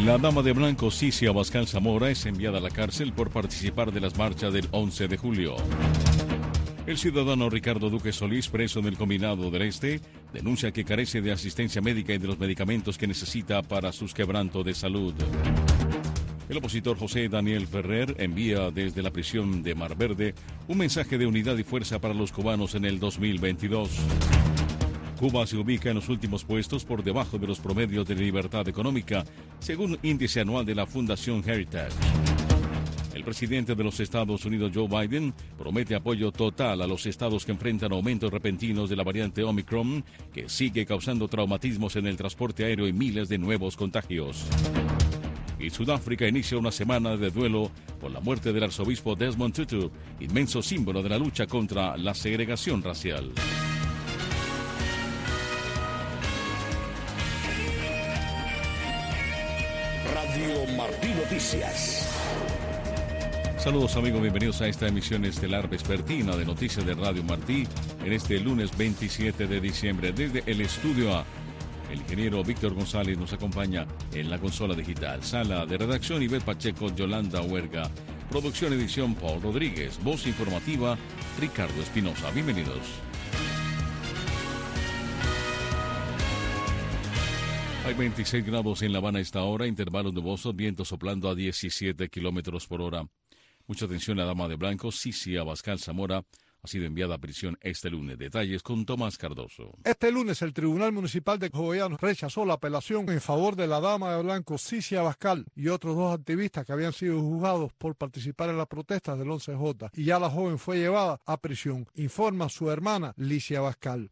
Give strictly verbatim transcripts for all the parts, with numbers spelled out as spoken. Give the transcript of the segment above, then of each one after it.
La dama de blanco Cici Abascal Zamora es enviada a la cárcel por participar de las marchas del once de julio. El ciudadano Ricardo Duque Solís, preso en el Combinado del Este, denuncia que carece de asistencia médica y de los medicamentos que necesita para sus quebrantos de salud. El opositor José Daniel Ferrer envía desde la prisión de Mar Verde un mensaje de unidad y fuerza para los cubanos en el dos mil veintidós. Cuba se ubica en los últimos puestos por debajo de los promedios de libertad económica, según índice anual de la Fundación Heritage. El presidente de los Estados Unidos, Joe Biden, promete apoyo total a los estados que enfrentan aumentos repentinos de la variante Omicron, que sigue causando traumatismos en el transporte aéreo y miles de nuevos contagios. Y Sudáfrica inicia una semana de duelo por la muerte del arzobispo Desmond Tutu, inmenso símbolo de la lucha contra la segregación racial. Radio Martí Noticias. Saludos amigos, bienvenidos a esta emisión estelar vespertina de Noticias de Radio Martí en este lunes veintisiete de diciembre. Desde el estudio A, el ingeniero Víctor González nos acompaña en la consola digital. Sala de redacción, Ivette Pacheco, Yolanda Huerga. Producción, edición, Paul Rodríguez. Voz informativa, Ricardo Espinosa. Bienvenidos. Hay veintiséis grados en La Habana a esta hora, intervalos nubosos, viento soplando a diecisiete kilómetros por hora. Mucha atención, la dama de blanco, Cici Abascal Zamora, ha sido enviada a prisión este lunes. Detalles con Tomás Cardoso. Este lunes el Tribunal Municipal de Jovellanos rechazó la apelación en favor de la dama de blanco Cici Abascal y otros dos activistas que habían sido juzgados por participar en las protestas del once J, y ya la joven fue llevada a prisión, informa su hermana Licia Abascal.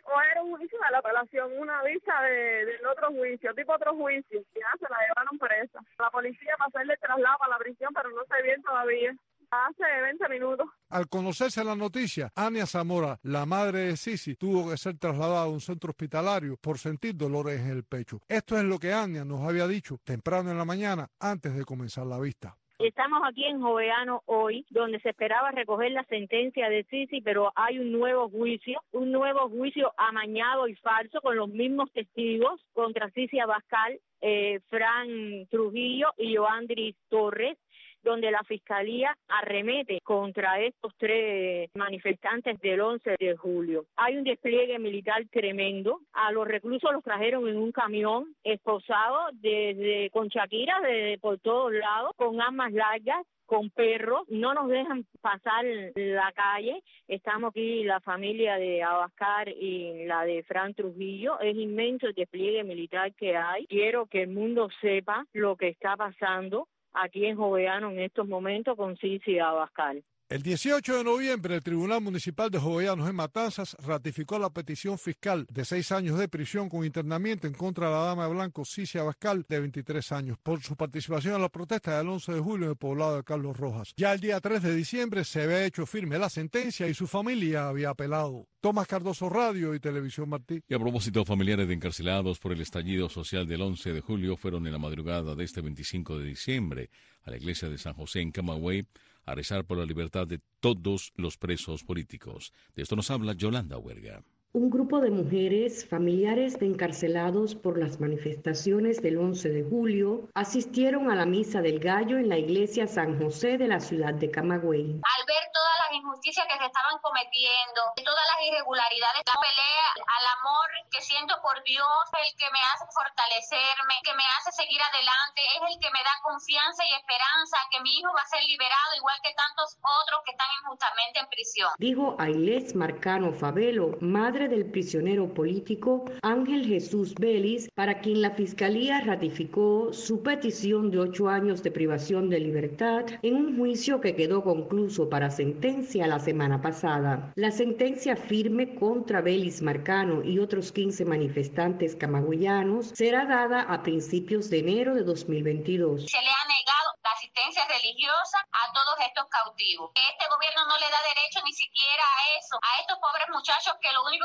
La apelación, una vista de, del otro juicio, tipo otro juicio, ya se la llevaron presa. La policía va a hacerle traslado a la prisión, pero no sé bien todavía. Hace veinte minutos. Al conocerse la noticia, Ania Zamora, la madre de Cici, tuvo que ser trasladada a un centro hospitalario por sentir dolores en el pecho. Esto es lo que Ania nos había dicho temprano en la mañana, antes de comenzar la vista. Estamos aquí en Jovellanos hoy, donde se esperaba recoger la sentencia de Cici, pero hay un nuevo juicio, un nuevo juicio amañado y falso con los mismos testigos contra Cici Abascal, eh, Fran Trujillo y Joandris Torres, donde la Fiscalía arremete contra estos tres manifestantes del once de julio. Hay un despliegue militar tremendo. A los reclusos los trajeron en un camión esposado desde con Shakira, desde por todos lados, con armas largas, con perros. No nos dejan pasar la calle. Estamos aquí, la familia de Abascal y la de Fran Trujillo. Es inmenso el despliegue militar que hay. Quiero que el mundo sepa lo que está pasando aquí en Jovellanos en estos momentos con Cici Abascal. El dieciocho de noviembre, el Tribunal Municipal de Jovellanos en Matanzas ratificó la petición fiscal de seis años de prisión con internamiento en contra de la dama de blanco Cici Abascal, de veintitrés años, por su participación en la protesta del once de julio en el poblado de Carlos Rojas. Ya el día tres de diciembre se había hecho firme la sentencia y su familia había apelado. Tomás Cardoso, Radio y Televisión Martí. Y a propósito, familiares de encarcelados por el estallido social del once de julio fueron en la madrugada de este veinticinco de diciembre a la iglesia de San José en Camagüey a rezar por la libertad de todos los presos políticos. De esto nos habla Yolanda Huerga. Un grupo de mujeres, familiares de encarcelados por las manifestaciones del once de julio, asistieron a la Misa del Gallo en la iglesia San José de la ciudad de Camagüey. Al ver todas las injusticias que se estaban cometiendo, todas las irregularidades, la pelea al amor que siento por Dios, el que me hace fortalecerme, que me hace seguir adelante, es el que me da confianza y esperanza que mi hijo va a ser liberado, igual que tantos otros que están injustamente en prisión. Dijo Ailés Marcano Favelo, madre del prisionero político Ángel Jesús Vélez, para quien la Fiscalía ratificó su petición de ocho años de privación de libertad en un juicio que quedó concluso para sentencia la semana pasada. La sentencia firme contra Vélez Marcano y otros quince manifestantes camagüeyanos será dada a principios de enero de dos mil veintidós. Se le ha negado la asistencia religiosa a todos estos cautivos. Este gobierno no le da derecho ni siquiera a eso, a estos pobres muchachos que lo único que hicieron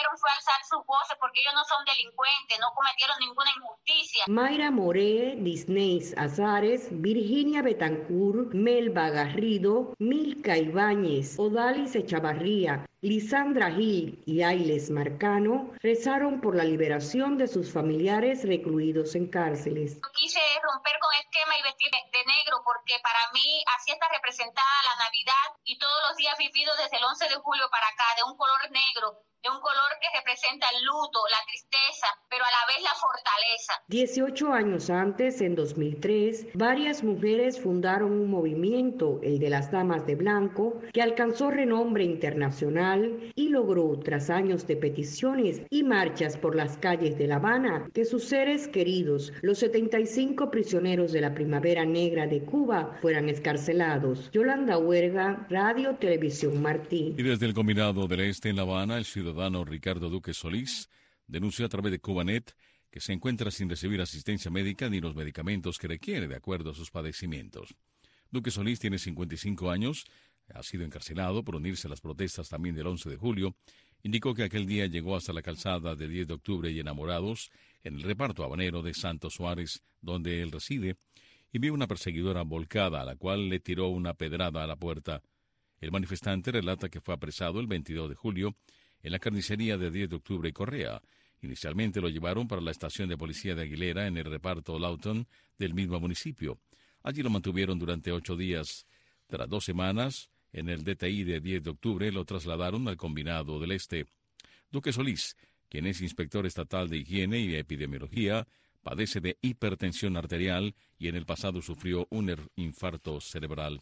hicieron fue alzar sus voces porque ellos no son delincuentes, no cometieron ninguna injusticia. Mayra Moré, Disneys Azares, Virginia Betancourt, Melba Garrido, Milka Ibáñez, Odalis Echavarría, Lisandra Gil y Ailes Marcano rezaron por la liberación de sus familiares recluidos en cárceles. Yo quise romper con el esquema y vestir de negro porque para mí así está representada la Navidad y todos los días vividos desde el once de julio para acá, de un color negro, de un color que representa el luto, la tristeza, pero a la vez la fortaleza. dieciocho años antes, en dos mil tres, varias mujeres fundaron un movimiento, el de las Damas de Blanco, que alcanzó renombre internacional y logró, tras años de peticiones y marchas por las calles de La Habana, que sus seres queridos, los setenta y cinco prisioneros de la Primavera Negra de Cuba, fueran escarcelados. Yolanda Huerga, Radio Televisión Martí. Y desde el Combinado del Este en La Habana, el ciudadano Ricardo Duque Solís denunció a través de Cubanet que se encuentra sin recibir asistencia médica ni los medicamentos que requiere de acuerdo a sus padecimientos. Duque Solís tiene cincuenta y cinco años, ha sido encarcelado por unirse a las protestas también del once de julio. Indicó que aquel día llegó hasta la calzada de diez de octubre y Enamorados, en el reparto habanero de Santos Suárez, donde él reside, y vio una perseguidora volcada a la cual le tiró una pedrada a la puerta. El manifestante relata que fue apresado el veintidós de julio en la carnicería de diez de octubre y Correa. Inicialmente lo llevaron para la estación de policía de Aguilera en el reparto Lawton del mismo municipio. Allí lo mantuvieron durante ocho días. Tras dos semanas, en el D T I de diez de octubre lo trasladaron al Combinado del Este. Duque Solís, quien es inspector estatal de higiene y epidemiología, padece de hipertensión arterial y en el pasado sufrió un infarto cerebral.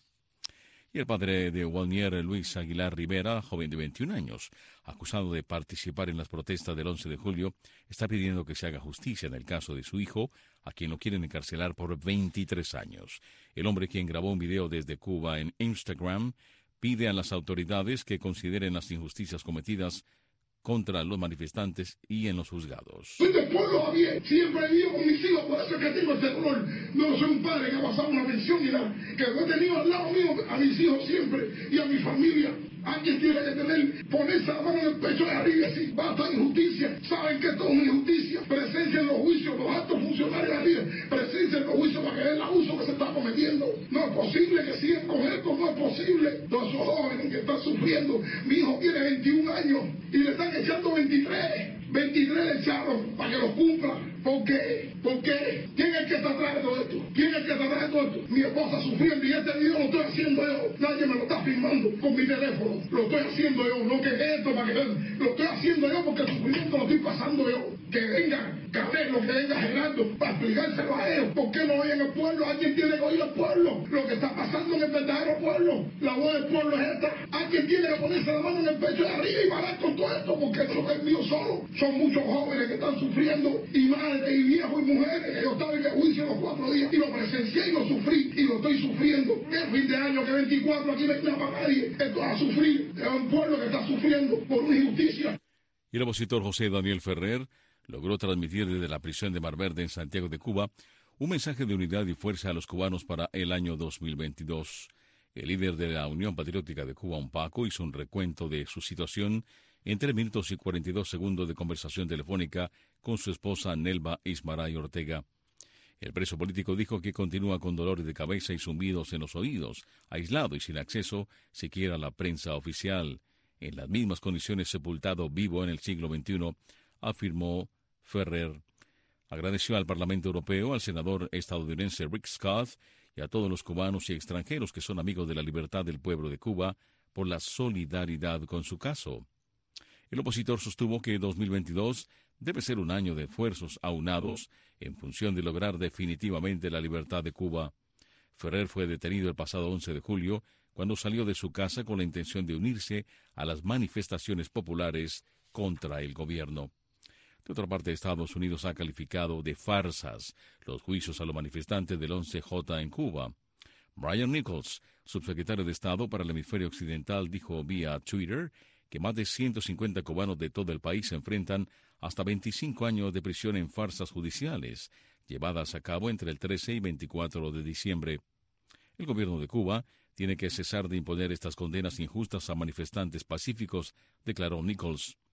Y el padre de Walnier, Luis Aguilar Rivera, joven de veintiún años, acusado de participar en las protestas del once de julio, está pidiendo que se haga justicia en el caso de su hijo, a quien lo quieren encarcelar por veintitrés años. El hombre, quien grabó un video desde Cuba en Instagram, pide a las autoridades que consideren las injusticias cometidas contra los manifestantes y en los juzgados. Soy del pueblo bien, siempre he vivido con mis hijos, por eso es que tengo ese dolor. No soy un padre que ha pasado una pensión ni nada, que he tenido al lado mío a mis hijos siempre y a mi familia. Alguien tiene que tener, ponerse la mano en el pecho de arriba y decir, basta de injusticia. Saben que esto es una injusticia. Presencia en los juicios, los altos funcionarios arriba, presencia en los juicios para que vean el abuso que se está cometiendo. No es posible que sigan con esto, no es posible. Todos esos jóvenes que están sufriendo, mi hijo tiene veintiún años y le están echando veintitrés. veintitrés le echaron para que lo cumpla. ¿Por qué? ¿Por qué? ¿Quién es el que está atrás de todo esto? ¿Quién es el que está atrás de todo esto? Mi esposa sufriendo y este video lo estoy haciendo yo. Nadie me lo está filmando con mi teléfono. Lo estoy haciendo yo. No que esto para que vean. Lo estoy haciendo yo porque el sufrimiento lo estoy pasando yo. Que venga Canelo, que venga Gerardo para explicárselo a ellos. ¿Por qué no oyen el pueblo? Alguien tiene que oír al pueblo. Lo que está pasando en el verdadero pueblo. La voz del pueblo es esta. Alguien tiene que ponerse la mano en el pecho de arriba y parar con todo esto porque esto no es mío solo. Son muchos jóvenes que están sufriendo y madres y viejos y mujeres. Yo estaba en el juicio los cuatro días y lo presencié y lo sufrí y lo estoy sufriendo. El fin de año que veinticuatro aquí no hay nada para nadie. Esto va a sufrir. Es un pueblo que está sufriendo por una injusticia. Y el opositor José Daniel Ferrer logró transmitir desde la prisión de Mar Verde en Santiago de Cuba un mensaje de unidad y fuerza a los cubanos para el año dos mil veintidós. El líder de la Unión Patriótica de Cuba, UNPACO, hizo un recuento de su situación en tres minutos y cuarenta y dos segundos de conversación telefónica con su esposa Nelva Ismaray Ortega. El preso político dijo que continúa con dolores de cabeza y zumbidos en los oídos, aislado y sin acceso siquiera a la prensa oficial. En las mismas condiciones sepultado vivo en el siglo veintiuno, afirmó Ferrer. Agradeció al Parlamento Europeo, al senador estadounidense Rick Scott y a todos los cubanos y extranjeros que son amigos de la libertad del pueblo de Cuba por la solidaridad con su caso. El opositor sostuvo que dos mil veintidós debe ser un año de esfuerzos aunados en función de lograr definitivamente la libertad de Cuba. Ferrer fue detenido el pasado once de julio cuando salió de su casa con la intención de unirse a las manifestaciones populares contra el gobierno. De otra parte, Estados Unidos ha calificado de farsas los juicios a los manifestantes del once J en Cuba. Brian Nichols, subsecretario de Estado para el Hemisferio Occidental, dijo vía Twitter que más de ciento cincuenta cubanos de todo el país se enfrentan hasta veinticinco años de prisión en farsas judiciales, llevadas a cabo entre el trece y veinticuatro de diciembre. El gobierno de Cuba tiene que cesar de imponer estas condenas injustas a manifestantes pacíficos, declaró Nichols.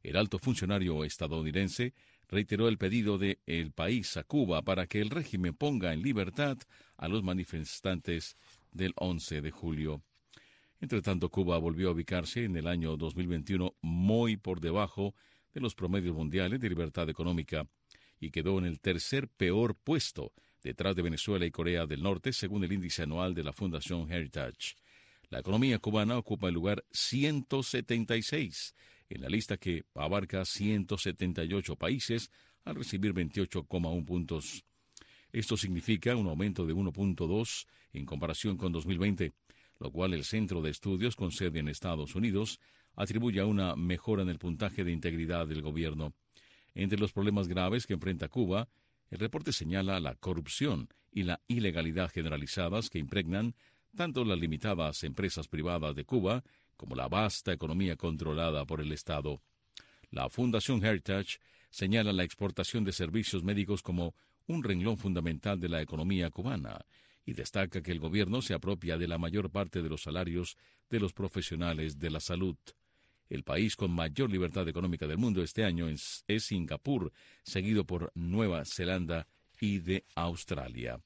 El alto funcionario estadounidense reiteró el pedido del país a Cuba para que el régimen ponga en libertad a los manifestantes del once de julio. Entre tanto, Cuba volvió a ubicarse en el año dos mil veintiuno muy por debajo de los promedios mundiales de libertad económica y quedó en el tercer peor puesto, detrás de Venezuela y Corea del Norte, según el índice anual de la Fundación Heritage. La economía cubana ocupa el lugar ciento setenta y seis en la lista que abarca ciento setenta y ocho países al recibir veintiocho coma uno puntos. Esto significa un aumento de uno punto dos en comparación con dos mil veinte, lo cual el Centro de Estudios con sede en Estados Unidos atribuye a una mejora en el puntaje de integridad del gobierno. Entre los problemas graves que enfrenta Cuba, el reporte señala la corrupción y la ilegalidad generalizadas que impregnan tanto las limitadas empresas privadas de Cuba como la vasta economía controlada por el Estado. La Fundación Heritage señala la exportación de servicios médicos como un renglón fundamental de la economía cubana y destaca que el gobierno se apropia de la mayor parte de los salarios de los profesionales de la salud. El país con mayor libertad económica del mundo este año es, es Singapur, seguido por Nueva Zelanda y de Australia.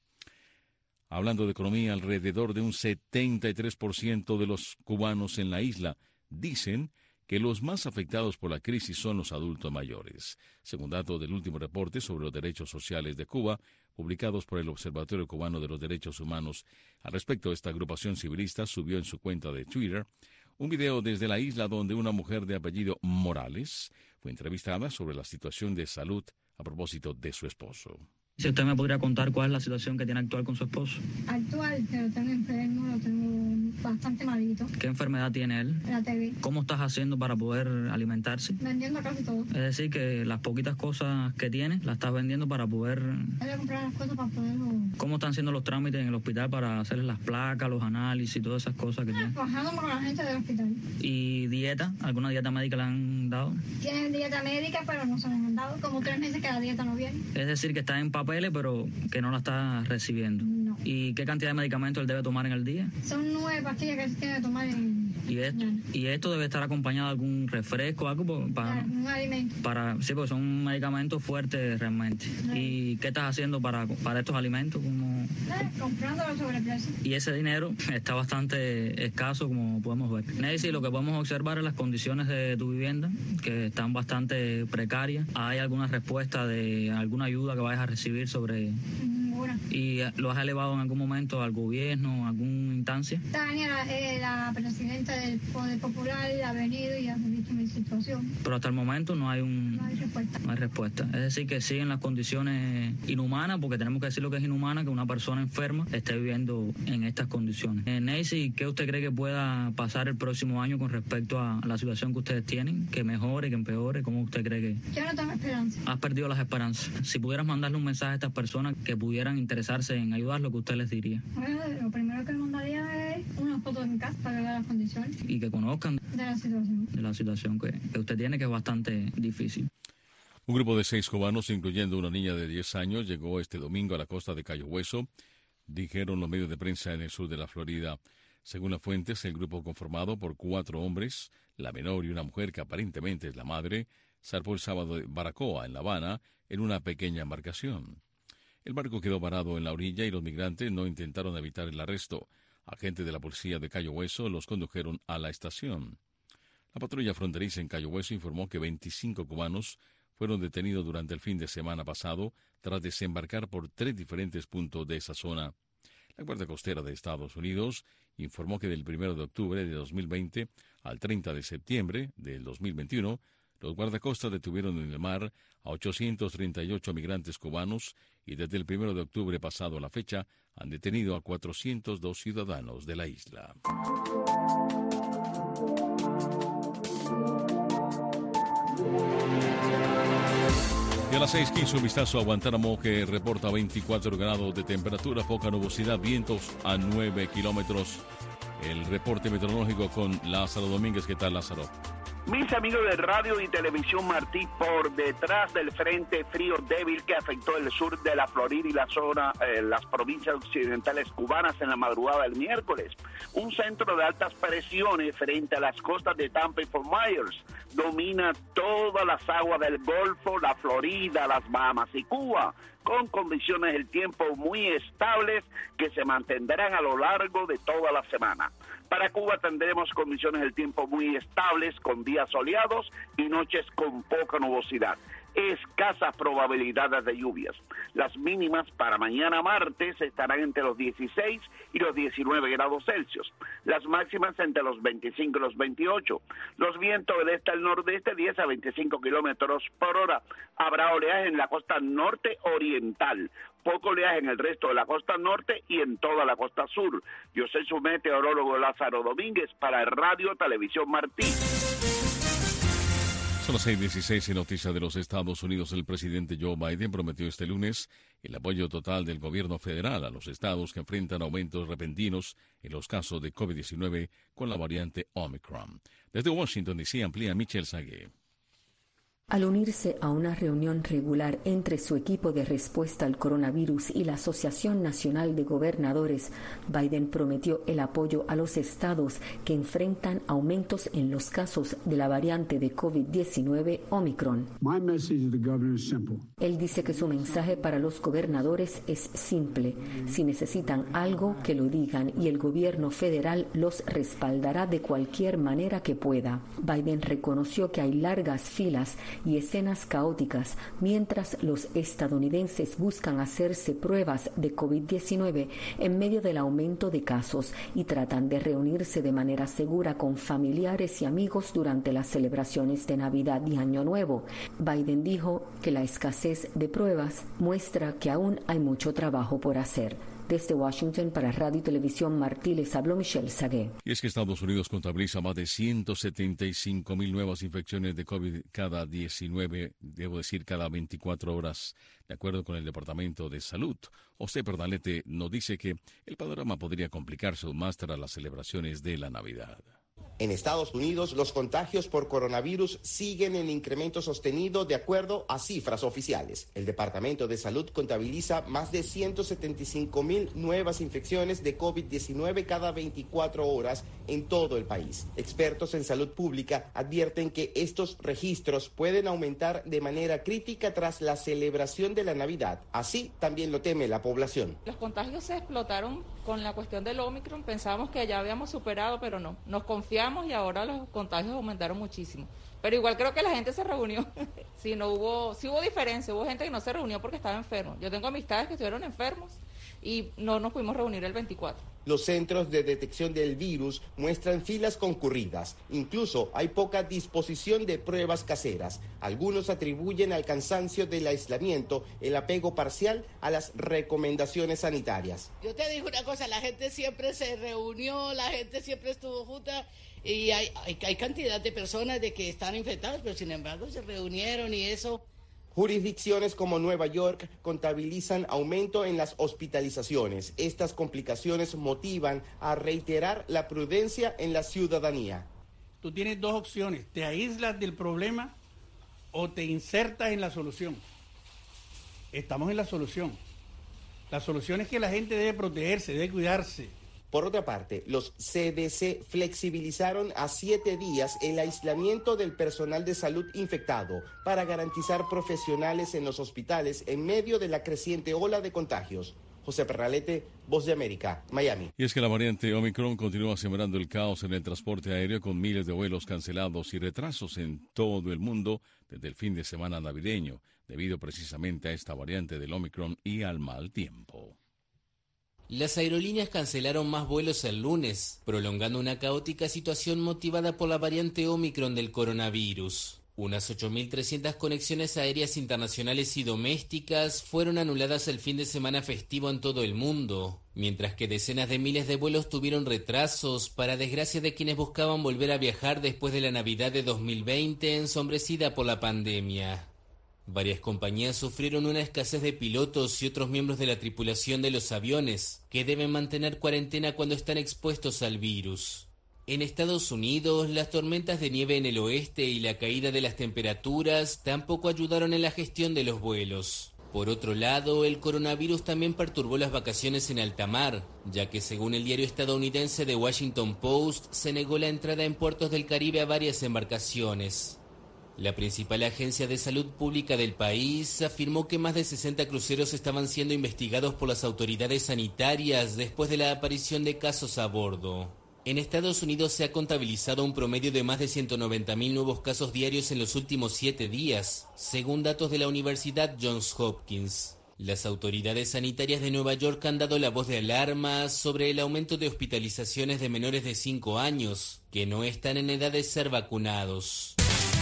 Hablando de economía, alrededor de un setenta y tres por ciento de los cubanos en la isla dicen que los más afectados por la crisis son los adultos mayores, según datos del último reporte sobre los derechos sociales de Cuba, publicados por el Observatorio Cubano de los Derechos Humanos. Al respecto, esta agrupación civilista subió en su cuenta de Twitter un video desde la isla donde una mujer de apellido Morales fue entrevistada sobre la situación de salud a propósito de su esposo. Si usted me podría contar cuál es la situación que tiene actual con su esposo. Actual, que lo tengo enfermo, lo tengo bastante malito. ¿Qué enfermedad tiene él? La T B. ¿Cómo estás haciendo para poder alimentarse? Vendiendo casi todo. Es decir, que las poquitas cosas que tiene, las estás vendiendo para poder... Voy a comprar las cosas para poderlo... ¿Cómo están siendo los trámites en el hospital para hacerles las placas, los análisis y todas esas cosas que ah, tiene? Trabajando con la gente del hospital. ¿Y dieta? ¿Alguna dieta médica le han dado? Tienen dieta médica, pero no se les han dado. Como tres meses que la dieta no viene. Es decir, que está en papeles, pero que no la está recibiendo. No. ¿Y qué cantidad de medicamentos él debe tomar en el día? Son nueve pastillas que se tiene que tomar en... ¿Y esto, y esto debe estar acompañado de algún refresco, algo para... Un alimento. Para, sí, porque son medicamentos fuertes realmente. Sí. ¿Y qué estás haciendo para, para estos alimentos? Como... Eh, comprándolo sobre precio. Y ese dinero está bastante escaso, como podemos ver. Nancy, lo que podemos observar es las condiciones de tu vivienda, que están bastante precarias. ¿Hay alguna respuesta de alguna ayuda que vayas a recibir sobre...? Ninguna. ¿Y lo has elevado en algún momento al gobierno, a alguna instancia? Tania, eh, la presidenta del Poder Popular, ha venido y ha visto mi situación. Pero hasta el momento no hay un... No hay respuesta. No hay respuesta. Es decir, que siguen las condiciones inhumanas, porque tenemos que decir lo que es inhumana, que una persona enferma esté viviendo en estas condiciones. Eh, Nancy, ¿qué usted cree que pueda pasar el próximo año con respecto a la situación que ustedes tienen? ¿Que mejore, que empeore? ¿Cómo usted cree que...? Yo no tengo esperanza. Has perdido las esperanzas. Si pudieras mandarle un mensaje a estas personas que pudieran interesarse en ayudar, lo que usted les diría. Bueno, lo primero que le mandaría es una foto de mi casa para que vean las condiciones. Y que conozcan de la situación. De la situación que, que usted tiene, que es bastante difícil. Un grupo de seis cubanos, incluyendo una niña de diez años, llegó este domingo a la costa de Cayo Hueso, dijeron los medios de prensa en el sur de la Florida. Según las fuentes, el grupo conformado por cuatro hombres, la menor y una mujer que aparentemente es la madre, zarpó el sábado de Baracoa, en La Habana, en una pequeña embarcación. El barco quedó varado en la orilla y los migrantes no intentaron evitar el arresto. Agentes de la policía de Cayo Hueso los condujeron a la estación. La patrulla fronteriza en Cayo Hueso informó que veinticinco cubanos fueron detenidos durante el fin de semana pasado tras desembarcar por tres diferentes puntos de esa zona. La Guardia Costera de Estados Unidos informó que del primero de octubre de dos mil veinte al treinta de septiembre del dos mil veintiuno, los guardacostas detuvieron en el mar a ochocientos treinta y ocho migrantes cubanos y desde el primero de octubre pasado a la fecha han detenido a cuatrocientos dos ciudadanos de la isla. Y a las seis quince un vistazo a Guantánamo, que reporta veinticuatro grados de temperatura, poca nubosidad, vientos a nueve kilómetros. El reporte meteorológico con Lázaro Domínguez. ¿Qué tal, Lázaro? Mis amigos de radio y televisión, Martí, por detrás del frente frío débil que afectó el sur de la Florida y la zona, eh, las provincias occidentales cubanas en la madrugada del miércoles. Un centro de altas presiones frente a las costas de Tampa y Fort Myers domina todas las aguas del Golfo, la Florida, las Bahamas y Cuba, con condiciones del tiempo muy estables que se mantendrán a lo largo de toda la semana. Para Cuba tendremos condiciones del tiempo muy estables, con días soleados y noches con poca nubosidad. Escasas probabilidades de lluvias. Las mínimas para mañana martes estarán entre los dieciséis y los diecinueve grados Celsius. Las máximas entre los veinticinco y los veintiocho. Los vientos del este al nordeste diez a veinticinco kilómetros por hora. Habrá oleaje en la costa norte oriental. Poco oleaje en el resto de la costa norte y en toda la costa sur. Yo soy su meteorólogo Lázaro Domínguez para Radio Televisión Martí. Son las seis dieciséis en Noticias de los Estados Unidos. El presidente Joe Biden prometió este lunes el apoyo total del gobierno federal a los estados que enfrentan aumentos repentinos en los casos de COVID diecinueve con la variante Omicron. Desde Washington, D C, amplía Michelle Sagué. Al unirse a una reunión regular entre su equipo de respuesta al coronavirus y la Asociación Nacional de Gobernadores, Biden prometió el apoyo a los estados que enfrentan aumentos en los casos de la variante de COVID diecinueve Omicron. Él dice que su mensaje para los gobernadores es simple. Si necesitan algo, que lo digan y el gobierno federal los respaldará de cualquier manera que pueda. Biden reconoció que hay largas filas y escenas caóticas mientras los estadounidenses buscan hacerse pruebas de COVID diecinueve en medio del aumento de casos y tratan de reunirse de manera segura con familiares y amigos durante las celebraciones de Navidad y Año Nuevo. Biden dijo que la escasez de pruebas muestra que aún hay mucho trabajo por hacer. Desde Washington para Radio y Televisión Martí les habló Michelle Sagué. Y es que Estados Unidos contabiliza más de ciento setenta y cinco mil nuevas infecciones de COVID cada diecinueve, debo decir cada veinticuatro horas, de acuerdo con el Departamento de Salud. José Pernalete nos dice que el panorama podría complicarse aún más tras las celebraciones de la Navidad. En Estados Unidos, los contagios por coronavirus siguen en incremento sostenido de acuerdo a cifras oficiales. El Departamento de Salud contabiliza más de ciento setenta y cinco mil nuevas infecciones de COVID diecinueve cada veinticuatro horas en todo el país. Expertos en salud pública advierten que estos registros pueden aumentar de manera crítica tras la celebración de la Navidad. Así también lo teme la población. Los contagios se explotaron con la cuestión del Omicron. Pensábamos que ya habíamos superado, pero no. Nos confiamos y ahora los contagios aumentaron muchísimo. Pero igual creo que la gente se reunió. sí, no hubo, sí hubo diferencia, hubo gente que no se reunió porque estaba enfermo. Yo tengo amistades que estuvieron enfermos y no nos pudimos reunir el veinticuatro. Los centros de detección del virus muestran filas concurridas. Incluso hay poca disposición de pruebas caseras. Algunos atribuyen al cansancio del aislamiento el apego parcial a las recomendaciones sanitarias. Yo te digo una cosa, la gente siempre se reunió, la gente siempre estuvo junta y hay, hay, hay cantidad de personas de que están infectadas, pero sin embargo se reunieron y eso. Jurisdicciones como Nueva York contabilizan aumento en las hospitalizaciones. Estas complicaciones motivan a reiterar la prudencia en la ciudadanía. Tú tienes dos opciones, te aíslas del problema o te insertas en la solución. Estamos en la solución. La solución es que la gente debe protegerse, debe cuidarse. Por otra parte, los C D C flexibilizaron a siete días el aislamiento del personal de salud infectado para garantizar profesionales en los hospitales en medio de la creciente ola de contagios. José Pernalete, Voz de América, Miami. Y es que la variante Omicron continúa sembrando el caos en el transporte aéreo con miles de vuelos cancelados y retrasos en todo el mundo desde el fin de semana navideño, debido precisamente a esta variante del Omicron y al mal tiempo. Las aerolíneas cancelaron más vuelos el lunes, prolongando una caótica situación motivada por la variante Omicron del coronavirus. Unas ocho mil trescientas conexiones aéreas internacionales y domésticas fueron anuladas el fin de semana festivo en todo el mundo, mientras que decenas de miles de vuelos tuvieron retrasos, para desgracia de quienes buscaban volver a viajar después de la Navidad de dos mil veinte, ensombrecida por la pandemia. Varias compañías sufrieron una escasez de pilotos y otros miembros de la tripulación de los aviones, que deben mantener cuarentena cuando están expuestos al virus. En Estados Unidos, las tormentas de nieve en el oeste y la caída de las temperaturas tampoco ayudaron en la gestión de los vuelos. Por otro lado, el coronavirus también perturbó las vacaciones en alta mar, ya que según el diario estadounidense The Washington Post, se negó la entrada en puertos del Caribe a varias embarcaciones. La principal agencia de salud pública del país afirmó que más de sesenta cruceros estaban siendo investigados por las autoridades sanitarias después de la aparición de casos a bordo. En Estados Unidos se ha contabilizado un promedio de más de ciento noventa mil nuevos casos diarios en los últimos siete días, según datos de la Universidad Johns Hopkins. Las autoridades sanitarias de Nueva York han dado la voz de alarma sobre el aumento de hospitalizaciones de menores de cinco años que no están en edad de ser vacunados.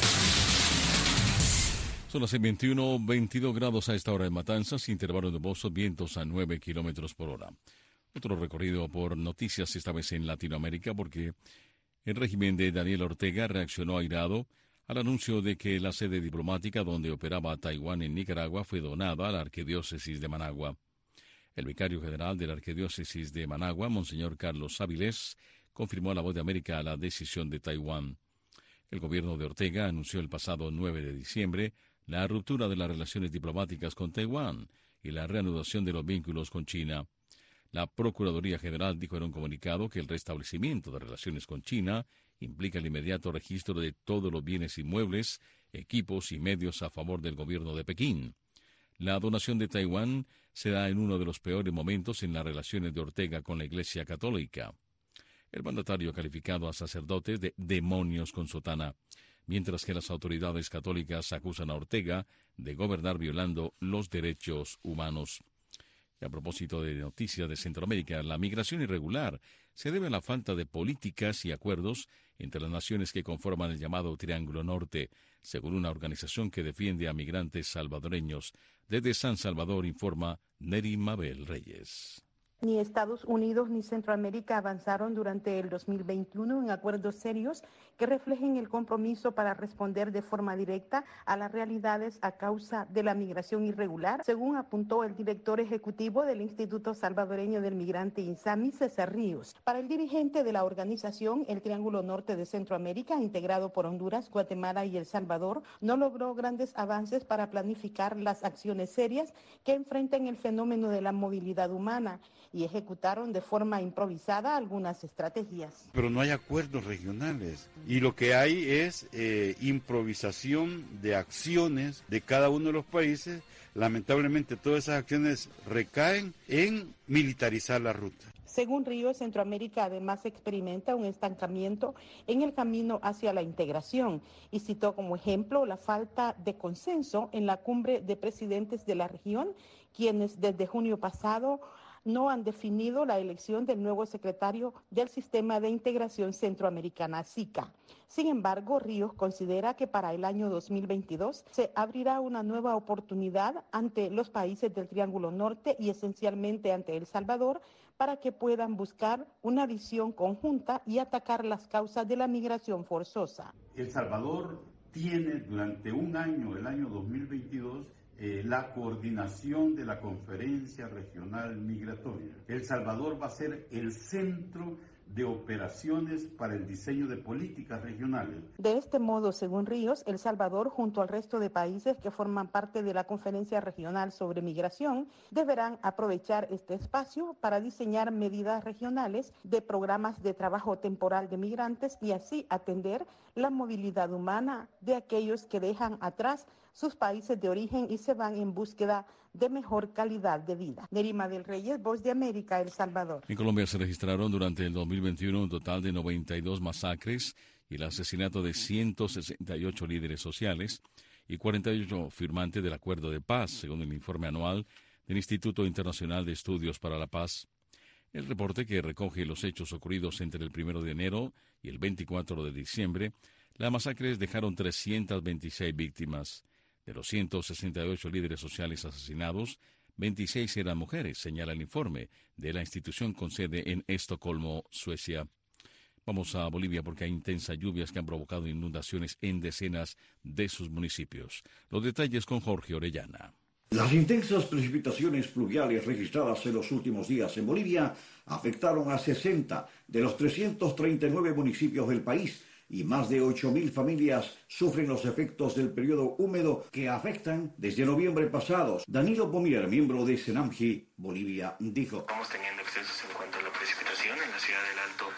Son las veintiuno, veintidós grados a esta hora en Matanzas, intervalo nuboso, vientos a nueve kilómetros por hora. Otro recorrido por noticias, esta vez en Latinoamérica, porque el régimen de Daniel Ortega reaccionó airado al anuncio de que la sede diplomática donde operaba Taiwán en Nicaragua fue donada a la Arquidiócesis de Managua. El vicario general de la Arquidiócesis de Managua, Monseñor Carlos Áviles, confirmó a La Voz de América la decisión de Taiwán. El gobierno de Ortega anunció el pasado nueve de diciembre la ruptura de las relaciones diplomáticas con Taiwán y la reanudación de los vínculos con China. La Procuraduría General dijo en un comunicado que el restablecimiento de relaciones con China implica el inmediato registro de todos los bienes inmuebles, equipos y medios a favor del gobierno de Pekín. La donación de Taiwán se da en uno de los peores momentos en las relaciones de Ortega con la Iglesia Católica. El mandatario ha calificado a sacerdotes de demonios con sotana, mientras que las autoridades católicas acusan a Ortega de gobernar violando los derechos humanos. Y a propósito de noticias de Centroamérica, la migración irregular se debe a la falta de políticas y acuerdos entre las naciones que conforman el llamado Triángulo Norte, según una organización que defiende a migrantes salvadoreños. Desde San Salvador informa Neri Mabel Reyes. Ni Estados Unidos ni Centroamérica avanzaron durante el dos mil veintiuno en acuerdos serios que reflejen el compromiso para responder de forma directa a las realidades a causa de la migración irregular, según apuntó el director ejecutivo del Instituto Salvadoreño del Migrante INSAMI, César Ríos. Para el dirigente de la organización, el Triángulo Norte de Centroamérica, integrado por Honduras, Guatemala y El Salvador, no logró grandes avances para planificar las acciones serias que enfrentan el fenómeno de la movilidad humana y ejecutaron de forma improvisada algunas estrategias. Pero no hay acuerdos regionales y lo que hay es eh, improvisación de acciones de cada uno de los países. Lamentablemente todas esas acciones recaen en militarizar la ruta. Según Ríos, Centroamérica además experimenta un estancamiento en el camino hacia la integración y citó como ejemplo la falta de consenso en la cumbre de presidentes de la región, quienes desde junio pasado no han definido la elección del nuevo secretario del Sistema de Integración Centroamericana, SICA. Sin embargo, Ríos considera que para el año dos mil veintidós se abrirá una nueva oportunidad ante los países del Triángulo Norte y esencialmente ante El Salvador para que puedan buscar una visión conjunta y atacar las causas de la migración forzosa. El Salvador tiene durante un año, el año dos mil veintidós, Eh, la coordinación de la Conferencia Regional Migratoria. El Salvador va a ser el centro de operaciones para el diseño de políticas regionales. De este modo, según Ríos, El Salvador, junto al resto de países que forman parte de la Conferencia Regional sobre Migración, deberán aprovechar este espacio para diseñar medidas regionales de programas de trabajo temporal de migrantes y así atender la movilidad humana de aquellos que dejan atrás sus países de origen y se van en búsqueda de mejor calidad de vida. Nerima del Reyes, Voz de América, El Salvador. En Colombia se registraron durante el dos mil veintiuno un total de noventa y dos masacres y el asesinato de ciento sesenta y ocho líderes sociales y cuarenta y ocho firmantes del Acuerdo de Paz, según el informe anual del Instituto Internacional de Estudios para la Paz. El reporte, que recoge los hechos ocurridos entre el primero de enero y el veinticuatro de diciembre, las masacres dejaron trescientas veintiséis víctimas. De los ciento sesenta y ocho líderes sociales asesinados, veintiséis eran mujeres, señala el informe de la institución con sede en Estocolmo, Suecia. Vamos a Bolivia porque hay intensas lluvias que han provocado inundaciones en decenas de sus municipios. Los detalles con Jorge Orellana. Las intensas precipitaciones pluviales registradas en los últimos días en Bolivia afectaron a sesenta de los trescientos treinta y nueve municipios del país, y más de ocho mil familias sufren los efectos del periodo húmedo que afectan desde noviembre pasado. Danilo Pomier, miembro de Senamji Bolivia, dijo: Estamos teniendo excesos en cuanto a la precipitación en la ciudad del Alto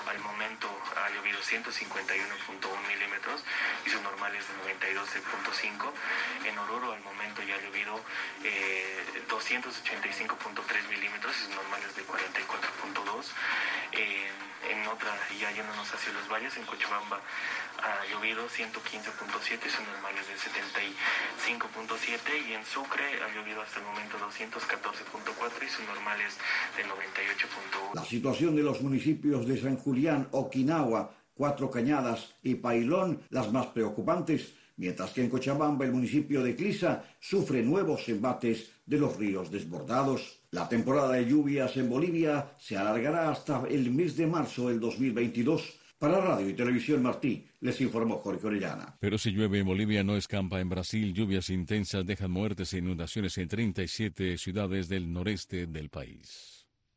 al momento ha llovido ciento cincuenta y uno punto uno milímetros y su normal es de noventa y dos punto cinco. En Oruro al momento ya ha llovido eh, doscientos ochenta y cinco punto tres milímetros y su normal es de cuarenta y cuatro punto dos. Eh, en otra, ya yéndonos hacia los valles, en Cochabamba ha llovido ciento quince punto siete y su normal es de setenta y cinco punto siete, y en Sucre ha llovido hasta el momento doscientos catorce punto cuatro y su normal es de noventa y ocho punto uno. La situación de los municipios de San Julián, Okinawa, Cuatro Cañadas y Pailón, las más preocupantes, mientras que en Cochabamba el municipio de Clisa sufre nuevos embates de los ríos desbordados. La temporada de lluvias en Bolivia se alargará hasta el mes de marzo del dos mil veintidós. Para Radio y Televisión Martí, les informó Jorge Orellana. Pero si llueve en Bolivia, no escampa en Brasil. Lluvias intensas dejan muertes e inundaciones en treinta y siete ciudades del noreste del país.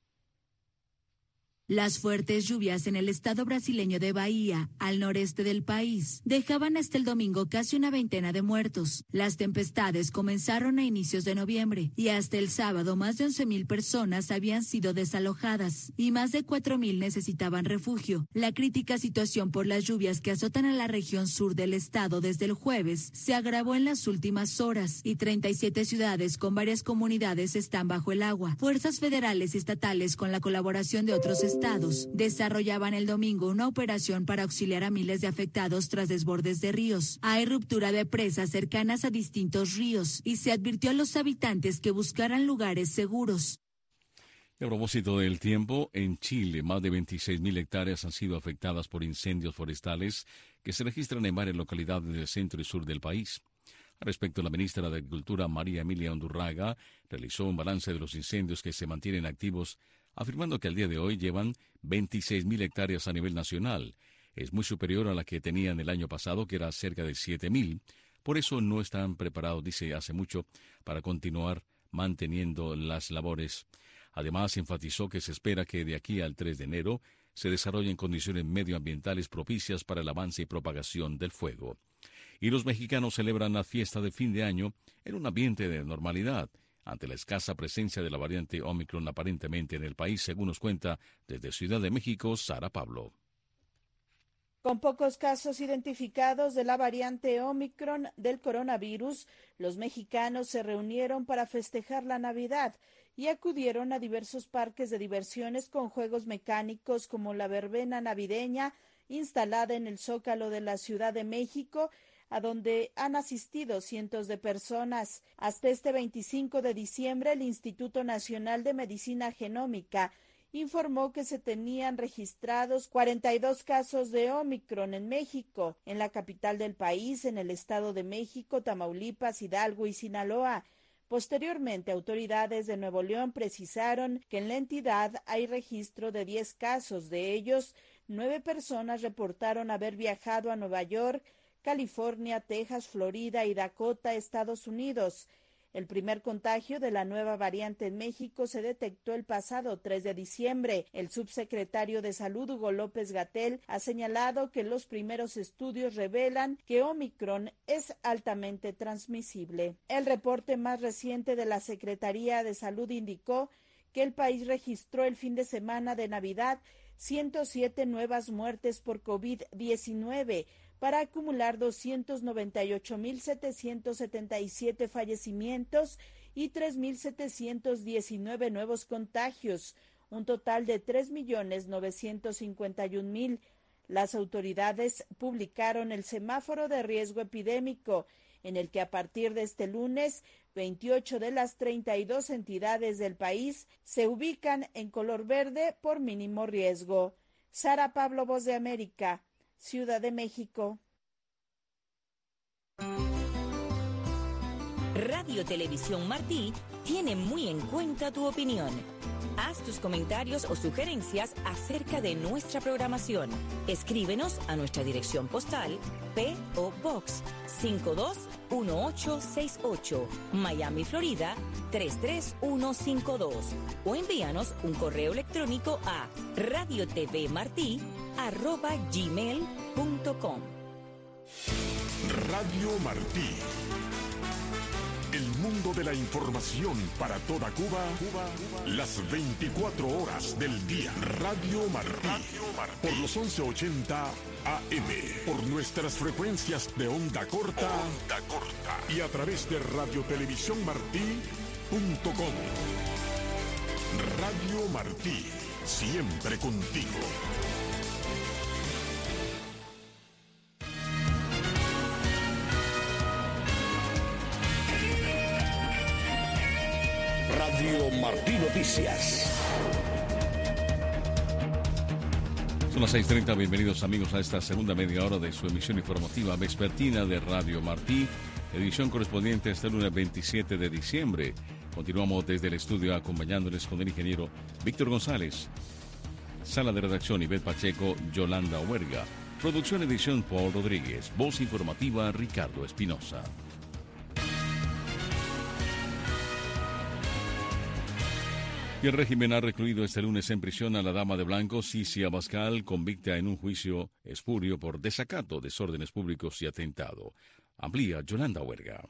Las fuertes lluvias en el estado brasileño de Bahía, al noreste del país, dejaban hasta el domingo casi una veintena de muertos. Las tempestades comenzaron a inicios de noviembre y hasta el sábado más de once mil personas habían sido desalojadas y más de cuatro mil necesitaban refugio. La crítica situación por las lluvias que azotan a la región sur del estado desde el jueves se agravó en las últimas horas y treinta y siete ciudades con varias comunidades están bajo el agua. Fuerzas federales y estatales, con la colaboración de otros estados, desarrollaban el domingo una operación para auxiliar a miles de afectados tras desbordes de ríos. Hay ruptura de presas cercanas a distintos ríos y se advirtió a los habitantes que buscaran lugares seguros. Y a propósito del tiempo, en Chile más de veintiséis mil hectáreas han sido afectadas por incendios forestales que se registran en varias localidades del centro y sur del país. Al respecto, la ministra de Agricultura, María Emilia Undurraga, realizó un balance de los incendios que se mantienen activos, afirmando que al día de hoy llevan veintiséis mil hectáreas a nivel nacional. Es muy superior a la que tenían el año pasado, que era cerca de siete mil. Por eso no están preparados, dice, hace mucho, para continuar manteniendo las labores. Además, enfatizó que se espera que de aquí al tres de enero se desarrollen condiciones medioambientales propicias para el avance y propagación del fuego. Y los mexicanos celebran la fiesta de fin de año en un ambiente de normalidad, ante la escasa presencia de la variante Omicron aparentemente en el país, según nos cuenta desde Ciudad de México, Sara Pablo. Con pocos casos identificados de la variante Omicron del coronavirus, los mexicanos se reunieron para festejar la Navidad y acudieron a diversos parques de diversiones con juegos mecánicos como la verbena navideña instalada en el Zócalo de la Ciudad de México, a donde han asistido cientos de personas. Hasta este veinticinco de diciembre, el Instituto Nacional de Medicina Genómica informó que se tenían registrados cuarenta y dos casos de Omicron en México, en la capital del país, en el Estado de México, Tamaulipas, Hidalgo y Sinaloa. Posteriormente, autoridades de Nuevo León precisaron que en la entidad hay registro de diez casos. De ellos, nueve personas reportaron haber viajado a Nueva York, California, Texas, Florida y Dakota, Estados Unidos. El primer contagio de la nueva variante en México se detectó el pasado tres de diciembre. El subsecretario de Salud, Hugo López-Gatell, ha señalado que los primeros estudios revelan que Omicron es altamente transmisible. El reporte más reciente de la Secretaría de Salud indicó que el país registró el fin de semana de Navidad ciento siete nuevas muertes por COVID diecinueve, para acumular doscientos noventa y ocho mil setecientos setenta y siete fallecimientos y tres mil setecientos diecinueve nuevos contagios, un total de tres millones novecientos cincuenta y un mil. Las autoridades publicaron el semáforo de riesgo epidémico, en el que a partir de este lunes, veintiocho de las treinta y dos entidades del país se ubican en color verde por mínimo riesgo. Sara Pablo, Voz de América, Ciudad de México. Radio Televisión Martí tiene muy en cuenta tu opinión. Haz tus comentarios o sugerencias acerca de nuestra programación. Escríbenos a nuestra dirección postal P O Box cinco dos uno ocho seis ocho, Miami, Florida tres tres uno cinco dos, o envíanos un correo electrónico a radiotvmartí arroba gmail punto com. Radio Martí, el El mundo de la información para toda Cuba, Cuba, Cuba. Las veinticuatro horas del día. Radio Martí. Radio Martí. Por los once ochenta A M. Por nuestras frecuencias de onda corta. Onda corta. Y a través de radio televisión martí punto com. Radio Martí. Siempre contigo. Radio Martí Noticias. Son las seis treinta, bienvenidos amigos a esta segunda media hora de su emisión informativa vespertina de Radio Martí, edición correspondiente a este lunes veintisiete de diciembre. Continuamos desde el estudio acompañándoles con el ingeniero Víctor González, sala de redacción Ivette Pacheco, Yolanda Huerga, producción edición Paul Rodríguez, voz informativa Ricardo Espinosa. Y el régimen ha recluido este lunes en prisión a la dama de blanco, Cici Abascal, convicta en un juicio espurio por desacato, desórdenes públicos y atentado. Amplía Yolanda Huerga.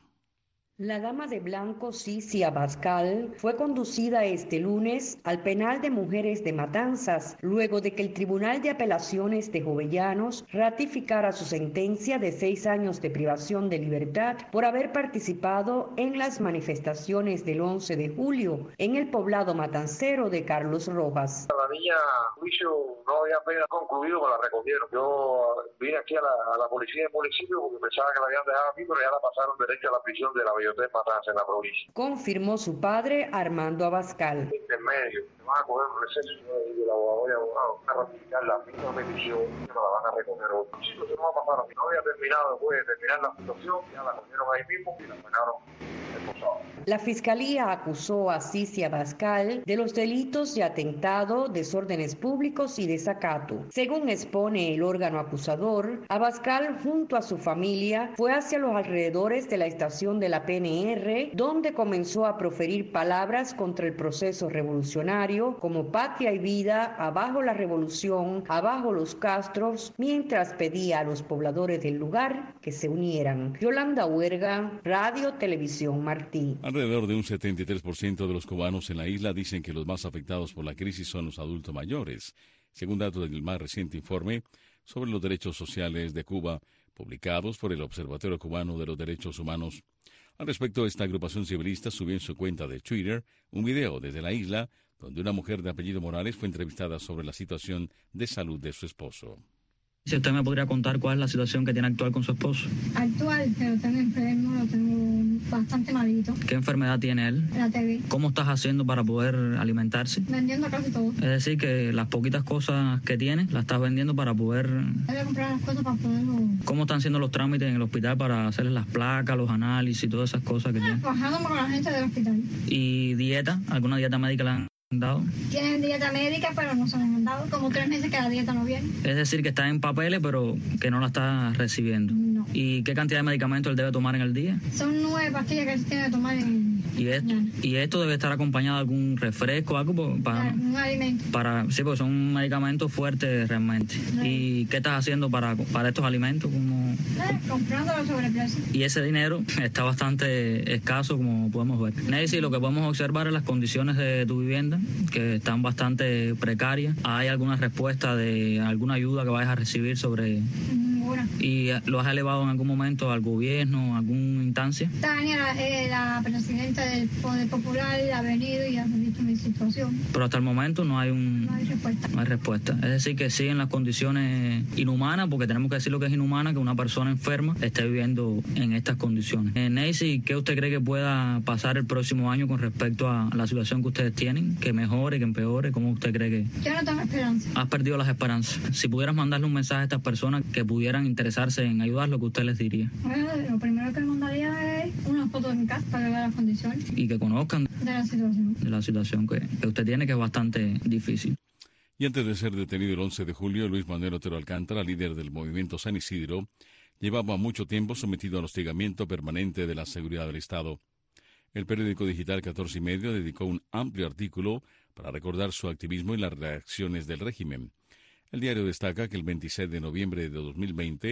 La dama de blanco, Cici Abascal, fue conducida este lunes al penal de mujeres de Matanzas, luego de que el Tribunal de Apelaciones de Jovellanos ratificara su sentencia de seis años de privación de libertad por haber participado en las manifestaciones del once de julio en el poblado matancero de Carlos Rojas. La niña, el juicio no había apenas concluido, me la recogieron. Yo vine aquí a la, a la policía del municipio porque pensaba que la habían dejado aquí, pero ya la pasaron derecho a la prisión de la Matanzas en la provincia. Confirmó su padre Armando Abascal. Intermedio, se van a coger un receso y el abogado y abogado van a ratificar la misma petición y no la van a recoger otro. Sí, eso no va a pasar. Si no había terminado después de terminar la situación, ya la cogieron ahí mismo y la sacaron esposada. La fiscalía acusó a Cici Abascal de los delitos de atentado, desórdenes públicos y desacato. Según expone el órgano acusador, Abascal junto a su familia fue hacia los alrededores de la estación de la P N R, donde comenzó a proferir palabras contra el proceso revolucionario como patria y vida, abajo la revolución, abajo los castros, mientras pedía a los pobladores del lugar que se unieran. Yolanda Huerga, Radio Televisión Martí. Alrededor de un setenta y tres por ciento de los cubanos en la isla dicen que los más afectados por la crisis son los adultos mayores, según datos del más reciente informe sobre los derechos sociales de Cuba, publicados por el Observatorio Cubano de los Derechos Humanos. Al respecto, esta agrupación civilista subió en su cuenta de Twitter un video desde la isla donde una mujer de apellido Morales fue entrevistada sobre la situación de salud de su esposo. Si usted me podría contar cuál es la situación que tiene actual con su esposo. Actual, pero tengo enfermo, lo tengo bastante malito. ¿Qué enfermedad tiene él? La T B. ¿Cómo estás haciendo para poder alimentarse? Vendiendo casi todo. Es decir, que las poquitas cosas que tiene, las estás vendiendo para poder... Voy a comprar las cosas para poderlo... ¿Cómo están siendo los trámites en el hospital para hacerles las placas, los análisis y todas esas cosas que ah, tiene? Trabajando con la gente del hospital. ¿Y dieta? ¿Alguna dieta médica le han dado? Tienen dieta médica, pero no se la han dado. Como tres meses que la dieta no viene. Es decir, que está en papeles, pero que no la está recibiendo. No. ¿Y qué cantidad de medicamentos él debe tomar en el día? Son nueve pastillas que él tiene que tomar en... ¿Y esto, y esto debe estar acompañado de algún refresco, algo para... Para un alimento. Para, sí, porque son medicamentos fuertes realmente. Sí. ¿Y qué estás haciendo para, para estos alimentos? Como... Eh, comprándolo sobre precio. Y ese dinero está bastante escaso, como podemos ver. Nancy, lo que podemos observar es las condiciones de tu vivienda, que están bastante precarias. ¿Hay alguna respuesta de alguna ayuda que vayas a recibir sobre...? Ninguna. ¿Y lo has elevado en algún momento al gobierno, a alguna instancia? Tania, la, eh, la presidenta del Poder Popular, ha venido y ha visto mi situación. Pero hasta el momento no hay un... No hay respuesta. No hay respuesta. Es decir, que siguen las condiciones inhumanas, porque tenemos que decir lo que es inhumana, que una persona enferma esté viviendo en estas condiciones. Eh, Nancy, ¿qué usted cree que pueda pasar el próximo año con respecto a la situación que ustedes tienen? ¿Que mejore, que empeore? ¿Cómo usted cree que...? Yo no tengo esperanza. Has perdido las esperanzas. Si pudieras mandarle un mensaje a estas personas que pudieran interesarse en ayudar, lo que usted les diría. Bueno, lo primero que le mandaría es una foto de mi casa para que vean las condiciones. Y que conozcan de la situación, de la situación que, que usted tiene, que es bastante difícil. Y antes de ser detenido el once de julio, Luis Manuel Otero Alcántara, líder del movimiento San Isidro, llevaba mucho tiempo sometido al hostigamiento permanente de la seguridad del Estado. El periódico digital catorce y medio dedicó un amplio artículo para recordar su activismo y las reacciones del régimen. El diario destaca que el veintiséis de noviembre de dos mil veinte,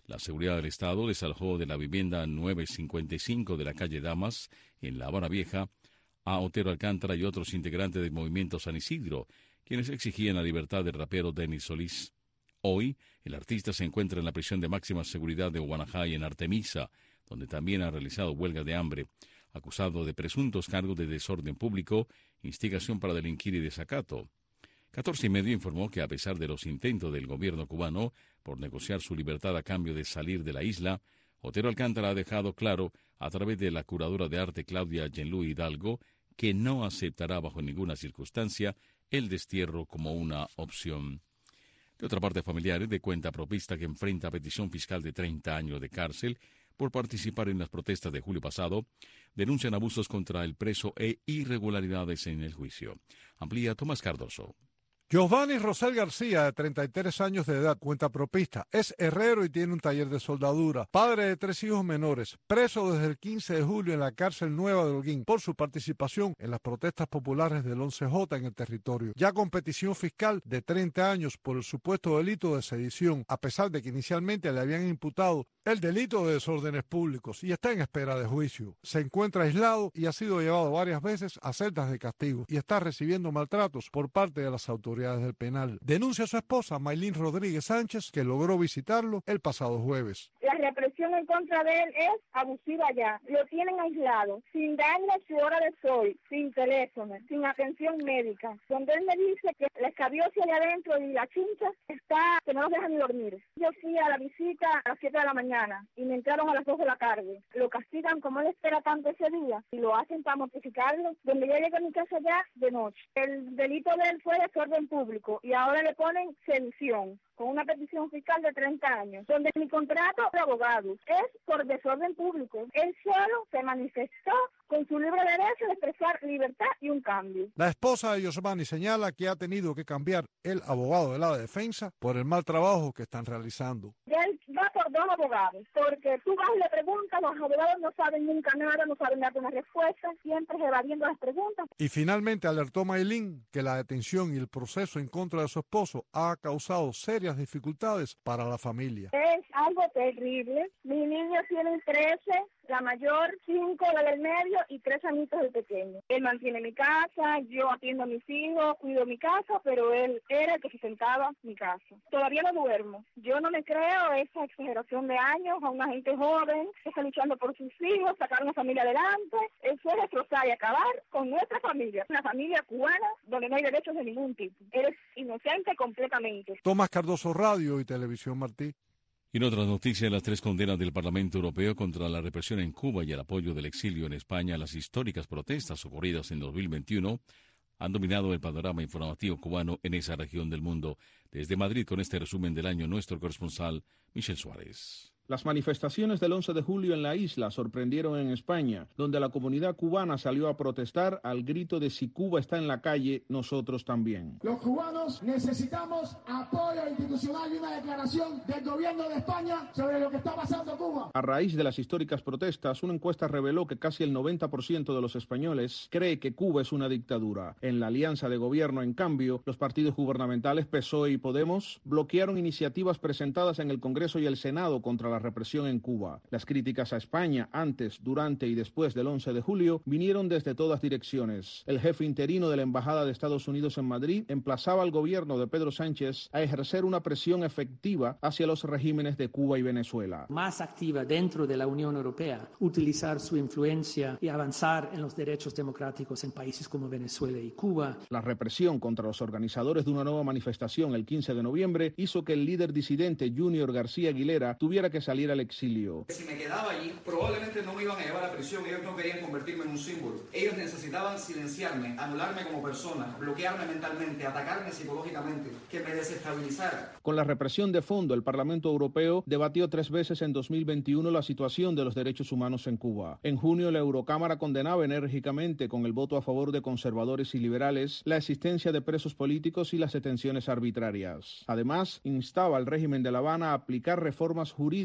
La seguridad del Estado desalojó de la vivienda novecientos cincuenta y cinco de la calle Damas, en La Habana Vieja, a Otero Alcántara y otros integrantes del movimiento San Isidro, quienes exigían la libertad del rapero Denis Solís. Hoy, el artista se encuentra en la prisión de máxima seguridad de Guanajay, en Artemisa, donde también ha realizado huelga de hambre, acusado de presuntos cargos de desorden público, instigación para delinquir y desacato. catorce y medio informó que a pesar de los intentos del gobierno cubano por negociar su libertad a cambio de salir de la isla, Otero Alcántara ha dejado claro, a través de la curadora de arte Claudia Yenlú Hidalgo, que no aceptará bajo ninguna circunstancia el destierro como una opción. De otra parte, familiares de cuenta propista que enfrenta petición fiscal de treinta años de cárcel por participar en las protestas de julio pasado, denuncian abusos contra el preso e irregularidades en el juicio. Amplía Tomás Cardoso. Giovanni Rosel García, de treinta y tres años de edad, cuentapropista, es herrero y tiene un taller de soldadura, padre de tres hijos menores, preso desde el quince de julio en la cárcel Nueva de Holguín por su participación en las protestas populares del once jota en el territorio, ya con petición fiscal de treinta años por el supuesto delito de sedición, a pesar de que inicialmente le habían imputado el delito de desórdenes públicos y está en espera de juicio. Se encuentra aislado y ha sido llevado varias veces a celdas de castigo y está recibiendo maltratos por parte de las autoridades del penal. Denuncia a su esposa, Maylin Rodríguez Sánchez, que logró visitarlo el pasado jueves. La represión en contra de él es abusiva ya. Lo tienen aislado, sin darle su hora de sol, sin teléfono, sin atención médica. Donde él me dice que la escabiosa allá adentro y la chincha está, que no los dejan ni dormir. Yo fui a la visita a las siete de la mañana y me entraron a las dos de la tarde. Lo castigan como él espera tanto ese día y lo hacen para mortificarlo. Donde yo llegué a mi casa ya de noche. El delito de él fue desorden público y ahora le ponen sedición con una petición fiscal de treinta años, donde mi contrato de abogados es por desorden público. Él solo se manifestó con su libre derecho de expresar libertad y un cambio. La esposa de Giovanni señala que ha tenido que cambiar el abogado de la defensa por el mal trabajo que están realizando. Él va por dos abogados, porque tú vas y le preguntas, los abogados no saben nunca nada, no saben darte una respuesta, siempre evadiendo las preguntas. Y finalmente alertó Maylin que la detención y el proceso en contra de su esposo ha causado serias dificultades para la familia. Es algo terrible. Mis niños tienen trece, la mayor cinco, la del medio y tres añitos del pequeño. Él mantiene mi casa, yo atiendo a mis hijos, cuido mi casa, pero él era el que sustentaba mi casa. Todavía no duermo. Yo no me creo esa exageración de años a una gente joven que está luchando por sus hijos, sacar una familia adelante. Eso es destrozar y acabar con nuestra familia, una familia cubana donde no hay derechos de ningún tipo. Él es inocente completamente. Tomás Cardoso, Radio y Televisión Martí. Y en otras noticias, las tres condenas del Parlamento Europeo contra la represión en Cuba y el apoyo del exilio en España a las históricas protestas ocurridas en dos mil veintiuno han dominado el panorama informativo cubano en esa región del mundo. Desde Madrid, con este resumen del año, nuestro corresponsal, Michel Suárez. Las manifestaciones del once de julio en la isla sorprendieron en España, donde la comunidad cubana salió a protestar al grito de "si Cuba está en la calle, nosotros también". Los cubanos necesitamos apoyo institucional y una declaración del gobierno de España sobre lo que está pasando en Cuba. A raíz de las históricas protestas, una encuesta reveló que casi el noventa por ciento de los españoles cree que Cuba es una dictadura. En la alianza de gobierno, en cambio, los partidos gubernamentales P S O E y Podemos bloquearon iniciativas presentadas en el Congreso y el Senado contra la represión en Cuba. Las críticas a España antes, durante y después del once de julio vinieron desde todas direcciones. El jefe interino de la Embajada de Estados Unidos en Madrid emplazaba al gobierno de Pedro Sánchez a ejercer una presión efectiva hacia los regímenes de Cuba y Venezuela. Más activa dentro de la Unión Europea, utilizar su influencia y avanzar en los derechos democráticos en países como Venezuela y Cuba. La represión contra los organizadores de una nueva manifestación el quince de noviembre hizo que el líder disidente Junior García Aguilera tuviera que salir al exilio. Si me quedaba allí, probablemente no me iban a llevar a prisión. Ellos no querían convertirme en un símbolo. Ellos necesitaban silenciarme, anularme como persona, bloquearme mentalmente, atacarme psicológicamente, que me desestabilizara. Con la represión de fondo, el Parlamento Europeo debatió tres veces en dos mil veintiuno la situación de los derechos humanos en Cuba. En junio, la Eurocámara condenaba enérgicamente, con el voto a favor de conservadores y liberales, la existencia de presos políticos y las detenciones arbitrarias. Además, instaba al régimen de La Habana a aplicar reformas jurídicas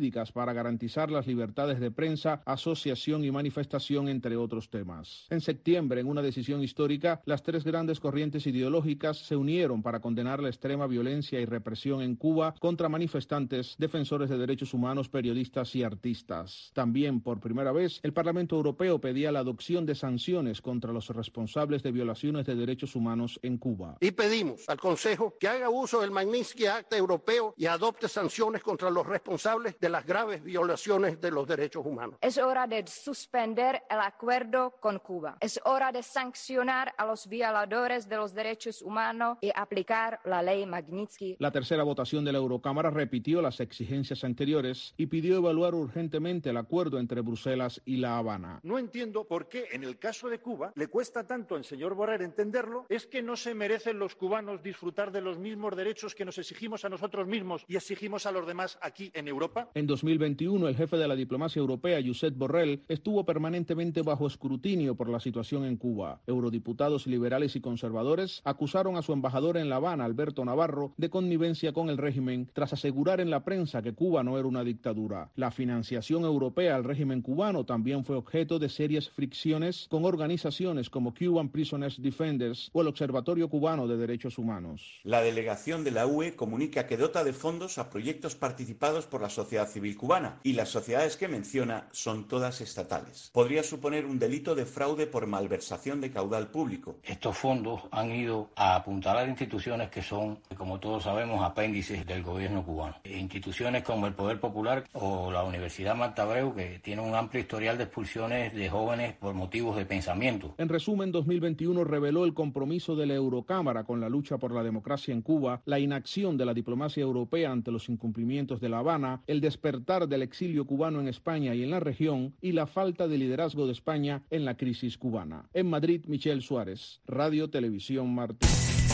jurídicas para garantizar las libertades de prensa, asociación y manifestación, entre otros temas. En septiembre, en una decisión histórica, las tres grandes corrientes ideológicas se unieron para condenar la extrema violencia y represión en Cuba contra manifestantes, defensores de derechos humanos, periodistas y artistas. También, por primera vez, el Parlamento Europeo pedía la adopción de sanciones contra los responsables de violaciones de derechos humanos en Cuba. Y pedimos al Consejo que haga uso del Magnitsky Act europeo y adopte sanciones contra los responsables de las graves violaciones de los derechos humanos. Es hora de suspender el acuerdo con Cuba. Es hora de sancionar a los violadores de los derechos humanos y aplicar la ley Magnitsky. La tercera votación de la Eurocámara repitió las exigencias anteriores y pidió evaluar urgentemente el acuerdo entre Bruselas y La Habana. No entiendo por qué en el caso de Cuba le cuesta tanto al señor Borrell entenderlo. ¿Es que no se merecen los cubanos disfrutar de los mismos derechos que nos exigimos a nosotros mismos y exigimos a los demás aquí en Europa? En dos mil veintiuno, el jefe de la diplomacia europea, Josep Borrell, estuvo permanentemente bajo escrutinio por la situación en Cuba. Eurodiputados liberales y conservadores acusaron a su embajador en La Habana, Alberto Navarro, de connivencia con el régimen tras asegurar en la prensa que Cuba no era una dictadura. La financiación europea al régimen cubano también fue objeto de serias fricciones con organizaciones como Cuban Prisoners Defenders o el Observatorio Cubano de Derechos Humanos. La delegación de la U E comunica que dota de fondos a proyectos participados por la sociedad civil cubana y las sociedades que menciona son todas estatales. Podría suponer un delito de fraude por malversación de caudal público. Estos fondos han ido a apuntalar instituciones que son, como todos sabemos, apéndices del gobierno cubano. Instituciones como el Poder Popular o la Universidad Marta Abreu, que tiene un amplio historial de expulsiones de jóvenes por motivos de pensamiento. En resumen, dos mil veintiuno reveló el compromiso de la Eurocámara con la lucha por la democracia en Cuba, la inacción de la diplomacia europea ante los incumplimientos de La Habana, el despertar del exilio cubano en España y en la región y la falta de liderazgo de España en la crisis cubana. En Madrid, Michelle Suárez, Radio Televisión Martín.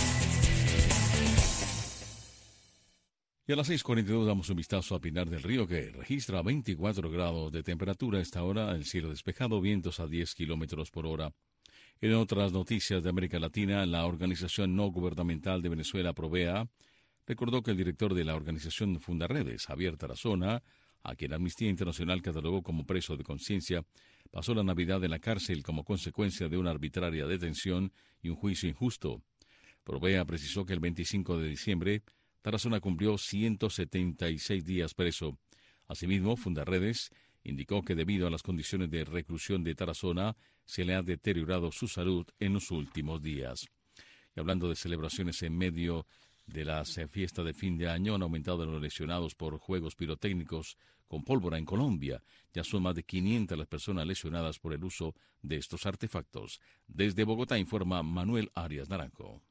Y a las seis cuarenta y dos damos un vistazo a Pinar del Río, que registra veinticuatro grados de temperatura a esta hora, el cielo despejado, vientos a diez kilómetros por hora. En otras noticias de América Latina, la Organización No Gubernamental de Venezuela, Provea, recordó que el director de la organización Fundaredes, Javier Tarazona, a quien Amnistía Internacional catalogó como preso de conciencia, pasó la Navidad en la cárcel como consecuencia de una arbitraria detención y un juicio injusto. Provea precisó que el veinticinco de diciembre, Tarazona cumplió ciento setenta y seis días preso. Asimismo, Fundaredes indicó que debido a las condiciones de reclusión de Tarazona, se le ha deteriorado su salud en los últimos días. Y hablando de celebraciones en medio de las fiestas de fin de año, han aumentado los lesionados por juegos pirotécnicos con pólvora en Colombia. Ya son más de quinientas las personas lesionadas por el uso de estos artefactos. Desde Bogotá informa Manuel Arias Naranjo.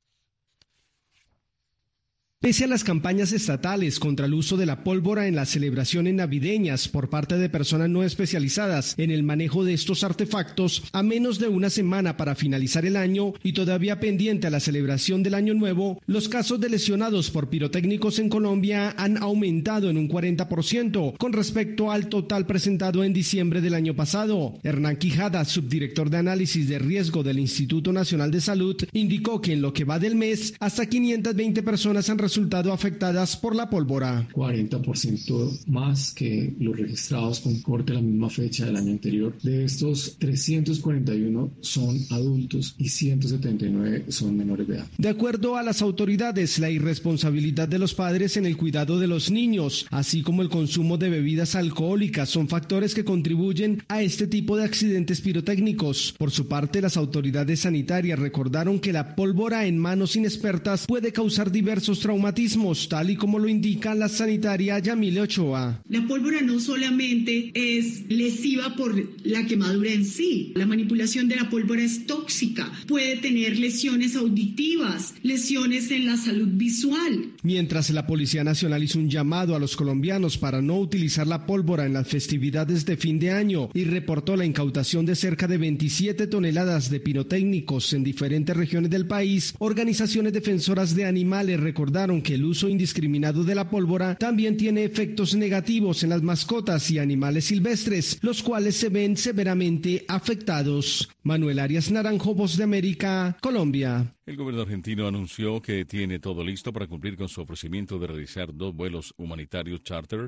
Pese a las campañas estatales contra el uso de la pólvora en las celebraciones navideñas por parte de personas no especializadas en el manejo de estos artefactos, a menos de una semana para finalizar el año y todavía pendiente a la celebración del Año Nuevo, los casos de lesionados por pirotécnicos en Colombia han aumentado en un cuarenta por ciento con respecto al total presentado en diciembre del año pasado. Hernán Quijada, subdirector de análisis de riesgo del Instituto Nacional de Salud, indicó que en lo que va del mes, hasta quinientas veinte personas han resultado afectadas por la pólvora. cuarenta por ciento más que los registrados con corte a la misma fecha del año anterior. De estos, trescientos cuarenta y uno son adultos y ciento setenta y nueve son menores de edad. De acuerdo a las autoridades, la irresponsabilidad de los padres en el cuidado de los niños, así como el consumo de bebidas alcohólicas, son factores que contribuyen a este tipo de accidentes pirotécnicos. Por su parte, las autoridades sanitarias recordaron que la pólvora en manos inexpertas puede causar diversos traumatismos, tal y como lo indica la sanitaria Yamile Ochoa. La pólvora no solamente es lesiva por la quemadura en sí, la manipulación de la pólvora es tóxica, puede tener lesiones auditivas, lesiones en la salud visual. Mientras la Policía Nacional hizo un llamado a los colombianos para no utilizar la pólvora en las festividades de fin de año y reportó la incautación de cerca de veintisiete toneladas de pirotécnicos en diferentes regiones del país, organizaciones defensoras de animales recordaron que el uso indiscriminado de la pólvora también tiene efectos negativos en las mascotas y animales silvestres, los cuales se ven severamente afectados. Manuel Arias Naranjo, Voz de América, Colombia. El gobierno argentino anunció que tiene todo listo para cumplir con su ofrecimiento de realizar dos vuelos humanitarios charter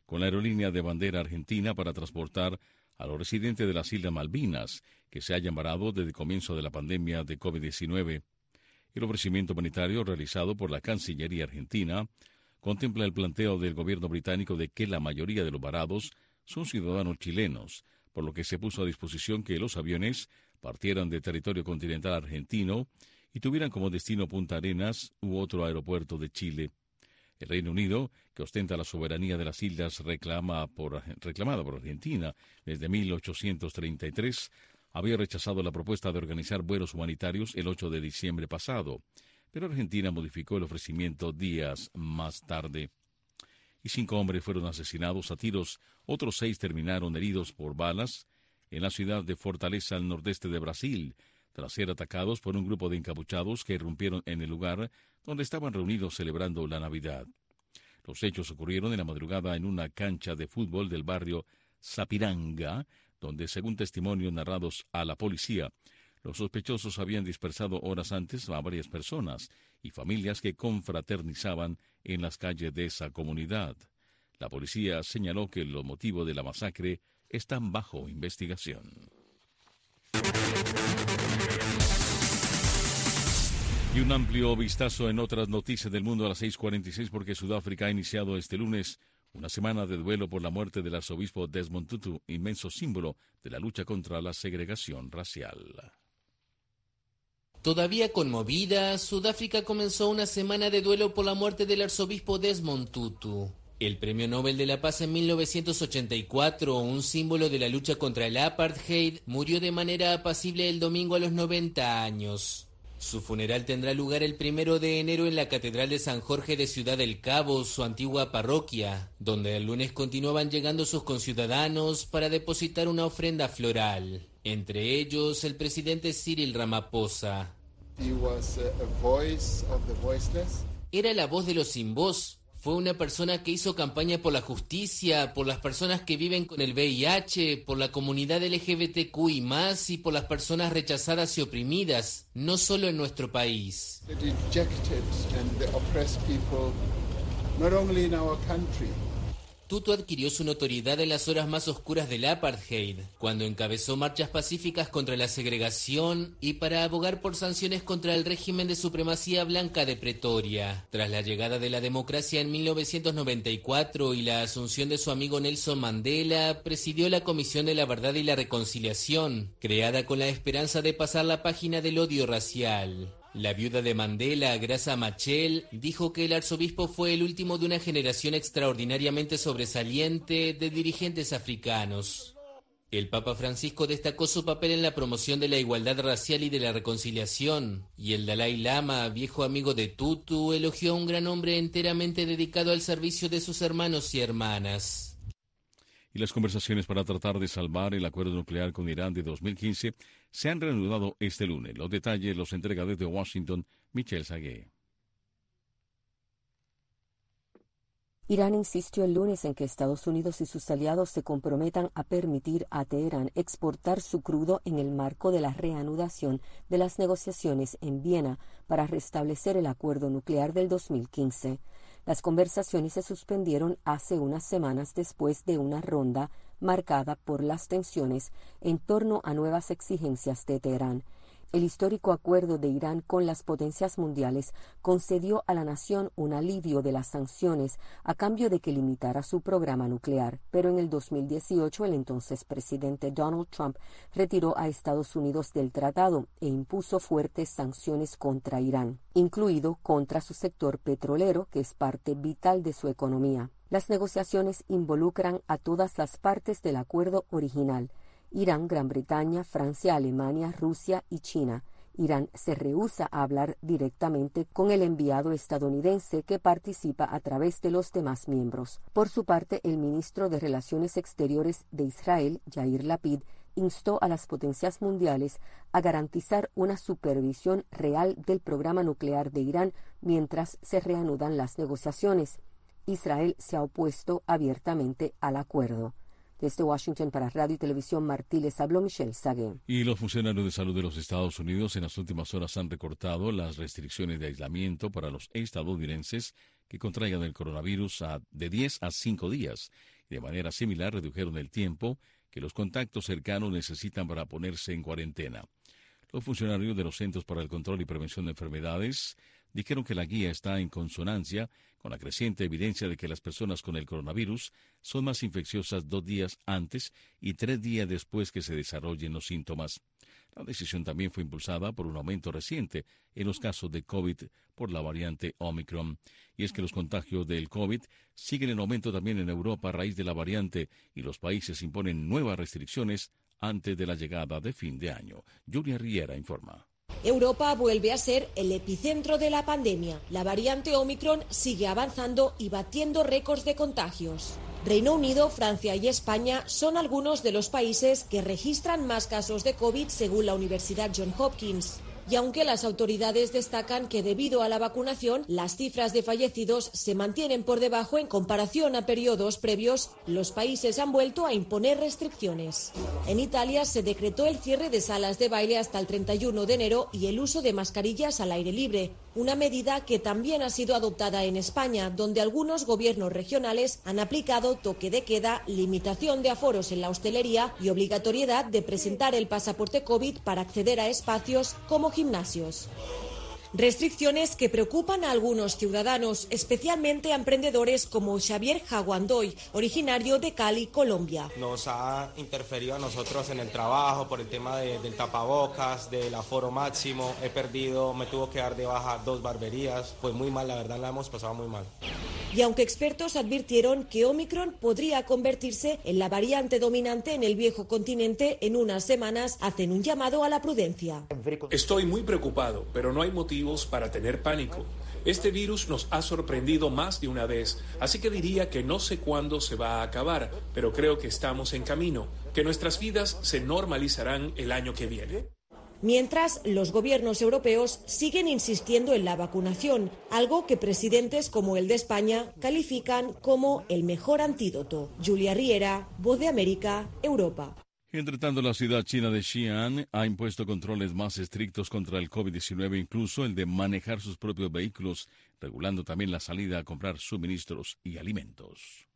con la aerolínea de bandera argentina para transportar a los residentes de las Islas Malvinas que se hayan varado desde el comienzo de la pandemia de COVID diecinueve. El ofrecimiento humanitario realizado por la Cancillería argentina contempla el planteo del gobierno británico de que la mayoría de los varados son ciudadanos chilenos, por lo que se puso a disposición que los aviones partieran de territorio continental argentino y tuvieran como destino Punta Arenas u otro aeropuerto de Chile. El Reino Unido, que ostenta la soberanía de las islas reclama por, reclamada por Argentina desde mil ochocientos treinta y tres, había rechazado la propuesta de organizar vuelos humanitarios el ocho de diciembre pasado, pero Argentina modificó el ofrecimiento días más tarde. Y cinco hombres fueron asesinados a tiros, otros seis terminaron heridos por balas en la ciudad de Fortaleza, al nordeste de Brasil, tras ser atacados por un grupo de encapuchados que irrumpieron en el lugar donde estaban reunidos celebrando la Navidad. Los hechos ocurrieron en la madrugada en una cancha de fútbol del barrio Sapiranga, donde, según testimonios narrados a la policía, los sospechosos habían dispersado horas antes a varias personas y familias que confraternizaban en las calles de esa comunidad. La policía señaló que los motivos de la masacre están bajo investigación. Y un amplio vistazo en otras noticias del mundo a las seis cuarenta y seis, porque Sudáfrica ha iniciado este lunes una semana de duelo por la muerte del arzobispo Desmond Tutu, inmenso símbolo de la lucha contra la segregación racial. Todavía conmovida, Sudáfrica comenzó una semana de duelo por la muerte del arzobispo Desmond Tutu. El Premio Nobel de la Paz en mil novecientos ochenta y cuatro, un símbolo de la lucha contra el apartheid, murió de manera apacible el domingo a los noventa años. Su funeral tendrá lugar el primero de enero en la Catedral de San Jorge de Ciudad del Cabo, su antigua parroquia, donde el lunes continuaban llegando sus conciudadanos para depositar una ofrenda floral. Entre ellos, el presidente Cyril Ramaphosa. He was a voice of the voiceless. Era la voz de los sin voz. Fue una persona que hizo campaña por la justicia, por las personas que viven con el V I H, por la comunidad L G B T Q I más, y por las personas rechazadas y oprimidas, no solo en nuestro país. The dejected and the oppressed people, not only in our country. Tutu adquirió su notoriedad en las horas más oscuras del apartheid, cuando encabezó marchas pacíficas contra la segregación y para abogar por sanciones contra el régimen de supremacía blanca de Pretoria. Tras la llegada de la democracia en mil novecientos noventa y cuatro y la asunción de su amigo Nelson Mandela, presidió la Comisión de la Verdad y la Reconciliación, creada con la esperanza de pasar la página del odio racial. La viuda de Mandela, Graça Machel, dijo que el arzobispo fue el último de una generación extraordinariamente sobresaliente de dirigentes africanos. El Papa Francisco destacó su papel en la promoción de la igualdad racial y de la reconciliación, y el Dalai Lama, viejo amigo de Tutu, elogió a un gran hombre enteramente dedicado al servicio de sus hermanos y hermanas. Y las conversaciones para tratar de salvar el acuerdo nuclear con Irán de dos mil quince se han reanudado este lunes. Los detalles los entrega desde Washington Michelle Sagué. Irán insistió el lunes en que Estados Unidos y sus aliados se comprometan a permitir a Teherán exportar su crudo en el marco de la reanudación de las negociaciones en Viena para restablecer el acuerdo nuclear del dos mil quince. Las conversaciones se suspendieron hace unas semanas después de una ronda marcada por las tensiones en torno a nuevas exigencias de Teherán. El histórico acuerdo de Irán con las potencias mundiales concedió a la nación un alivio de las sanciones a cambio de que limitara su programa nuclear, pero en el dos mil dieciocho el entonces presidente Donald Trump retiró a Estados Unidos del tratado e impuso fuertes sanciones contra Irán, incluido contra su sector petrolero, que es parte vital de su economía. Las negociaciones involucran a todas las partes del acuerdo original: Irán, Gran Bretaña, Francia, Alemania, Rusia y China. Irán se rehúsa a hablar directamente con el enviado estadounidense, que participa a través de los demás miembros. Por su parte, el ministro de Relaciones Exteriores de Israel, Yair Lapid, instó a las potencias mundiales a garantizar una supervisión real del programa nuclear de Irán mientras se reanudan las negociaciones. Israel se ha opuesto abiertamente al acuerdo. Desde Washington para Radio y Televisión Martí les habló Michelle Sagué. Y los funcionarios de salud de los Estados Unidos en las últimas horas han recortado las restricciones de aislamiento para los estadounidenses que contraigan el coronavirus a, de diez a cinco días y de manera similar redujeron el tiempo que los contactos cercanos necesitan para ponerse en cuarentena. Los funcionarios de los Centros para el Control y Prevención de Enfermedades dijeron que la guía está en consonancia con la creciente evidencia de que las personas con el coronavirus son más infecciosas dos días antes y tres días después que se desarrollen los síntomas. La decisión también fue impulsada por un aumento reciente en los casos de COVID por la variante Omicron. Y es que los contagios del COVID siguen en aumento también en Europa a raíz de la variante y los países imponen nuevas restricciones antes de la llegada de fin de año. Julia Riera informa. Europa vuelve a ser el epicentro de la pandemia. La variante Omicron sigue avanzando y batiendo récords de contagios. Reino Unido, Francia y España son algunos de los países que registran más casos de COVID según la Universidad Johns Hopkins. Y aunque las autoridades destacan que debido a la vacunación, las cifras de fallecidos se mantienen por debajo en comparación a periodos previos, los países han vuelto a imponer restricciones. En Italia se decretó el cierre de salas de baile hasta el treinta y uno de enero y el uso de mascarillas al aire libre, una medida que también ha sido adoptada en España, donde algunos gobiernos regionales han aplicado toque de queda, limitación de aforos en la hostelería y obligatoriedad de presentar el pasaporte COVID para acceder a espacios como gimnasios. Restricciones que preocupan a algunos ciudadanos, especialmente a emprendedores como Xavier Jaguandoy, originario de Cali, Colombia. Nos ha interferido a nosotros en el trabajo por el tema de, del tapabocas, del aforo máximo. He perdido, me tuvo que dar de baja dos barberías. Pues muy mal, la verdad la hemos pasado muy mal. Y aunque expertos advirtieron que Omicron podría convertirse en la variante dominante en el viejo continente en unas semanas, hacen un llamado a la prudencia. Estoy muy preocupado, pero no hay motivos para tener pánico. Este virus nos ha sorprendido más de una vez, así que diría que no sé cuándo se va a acabar, pero creo que estamos en camino, que nuestras vidas se normalizarán el año que viene. Mientras, los gobiernos europeos siguen insistiendo en la vacunación, algo que presidentes como el de España califican como el mejor antídoto. Julia Riera, Voz de América, Europa. Entre tanto, la ciudad china de Xi'an ha impuesto controles más estrictos contra el COVID diecinueve, incluso el de manejar sus propios vehículos, regulando también la salida a comprar suministros y alimentos.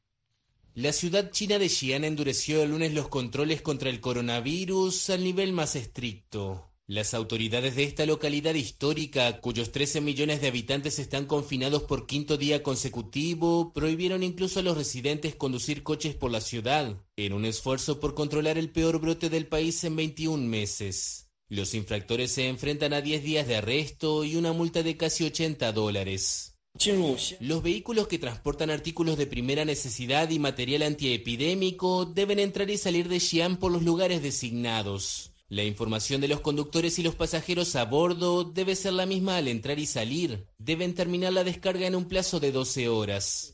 La ciudad china de Xi'an endureció el lunes los controles contra el coronavirus al nivel más estricto. Las autoridades de esta localidad histórica, cuyos trece millones de habitantes están confinados por quinto día consecutivo, prohibieron incluso a los residentes conducir coches por la ciudad, en un esfuerzo por controlar el peor brote del país en veintiún meses. Los infractores se enfrentan a diez días de arresto y una multa de casi ochenta dólares. Los vehículos que transportan artículos de primera necesidad y material antiepidémico deben entrar y salir de Xi'an por los lugares designados. La información de los conductores y los pasajeros a bordo debe ser la misma al entrar y salir. Deben terminar la descarga en un plazo de doce horas.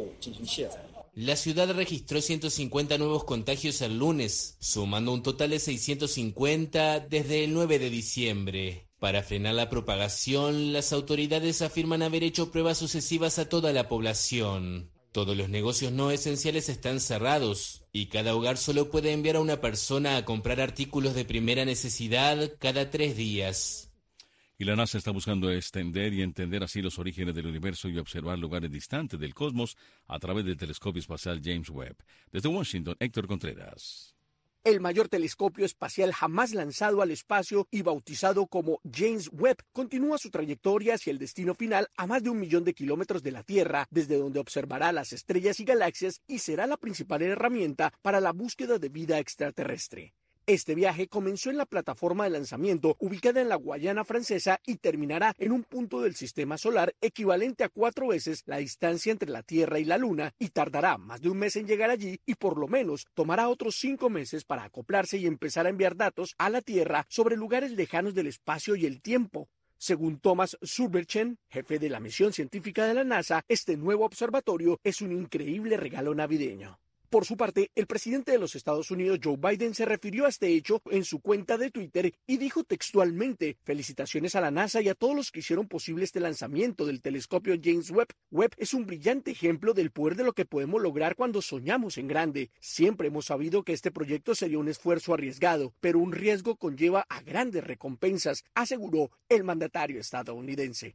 La ciudad registró ciento cincuenta nuevos contagios el lunes, sumando un total de seiscientos cincuenta desde el nueve de diciembre. Para frenar la propagación, las autoridades afirman haber hecho pruebas sucesivas a toda la población. Todos los negocios no esenciales están cerrados y cada hogar solo puede enviar a una persona a comprar artículos de primera necesidad cada tres días. Y la NASA está buscando extender y entender así los orígenes del universo y observar lugares distantes del cosmos a través del telescopio espacial James Webb. Desde Washington, Héctor Contreras. El mayor telescopio espacial jamás lanzado al espacio y bautizado como James Webb continúa su trayectoria hacia el destino final a más de un millón de kilómetros de la Tierra, desde donde observará las estrellas y galaxias y será la principal herramienta para la búsqueda de vida extraterrestre. Este viaje comenzó en la plataforma de lanzamiento ubicada en la Guayana Francesa y terminará en un punto del sistema solar equivalente a cuatro veces la distancia entre la Tierra y la Luna y tardará más de un mes en llegar allí y por lo menos tomará otros cinco meses para acoplarse y empezar a enviar datos a la Tierra sobre lugares lejanos del espacio y el tiempo. Según Thomas Surberchen, jefe de la misión científica de la NASA, este nuevo observatorio es un increíble regalo navideño. Por su parte, el presidente de los Estados Unidos, Joe Biden, se refirió a este hecho en su cuenta de Twitter y dijo textualmente: felicitaciones a la NASA y a todos los que hicieron posible este lanzamiento del telescopio James Webb. Webb es un brillante ejemplo del poder de lo que podemos lograr cuando soñamos en grande. Siempre hemos sabido que este proyecto sería un esfuerzo arriesgado, pero un riesgo conlleva a grandes recompensas, aseguró el mandatario estadounidense.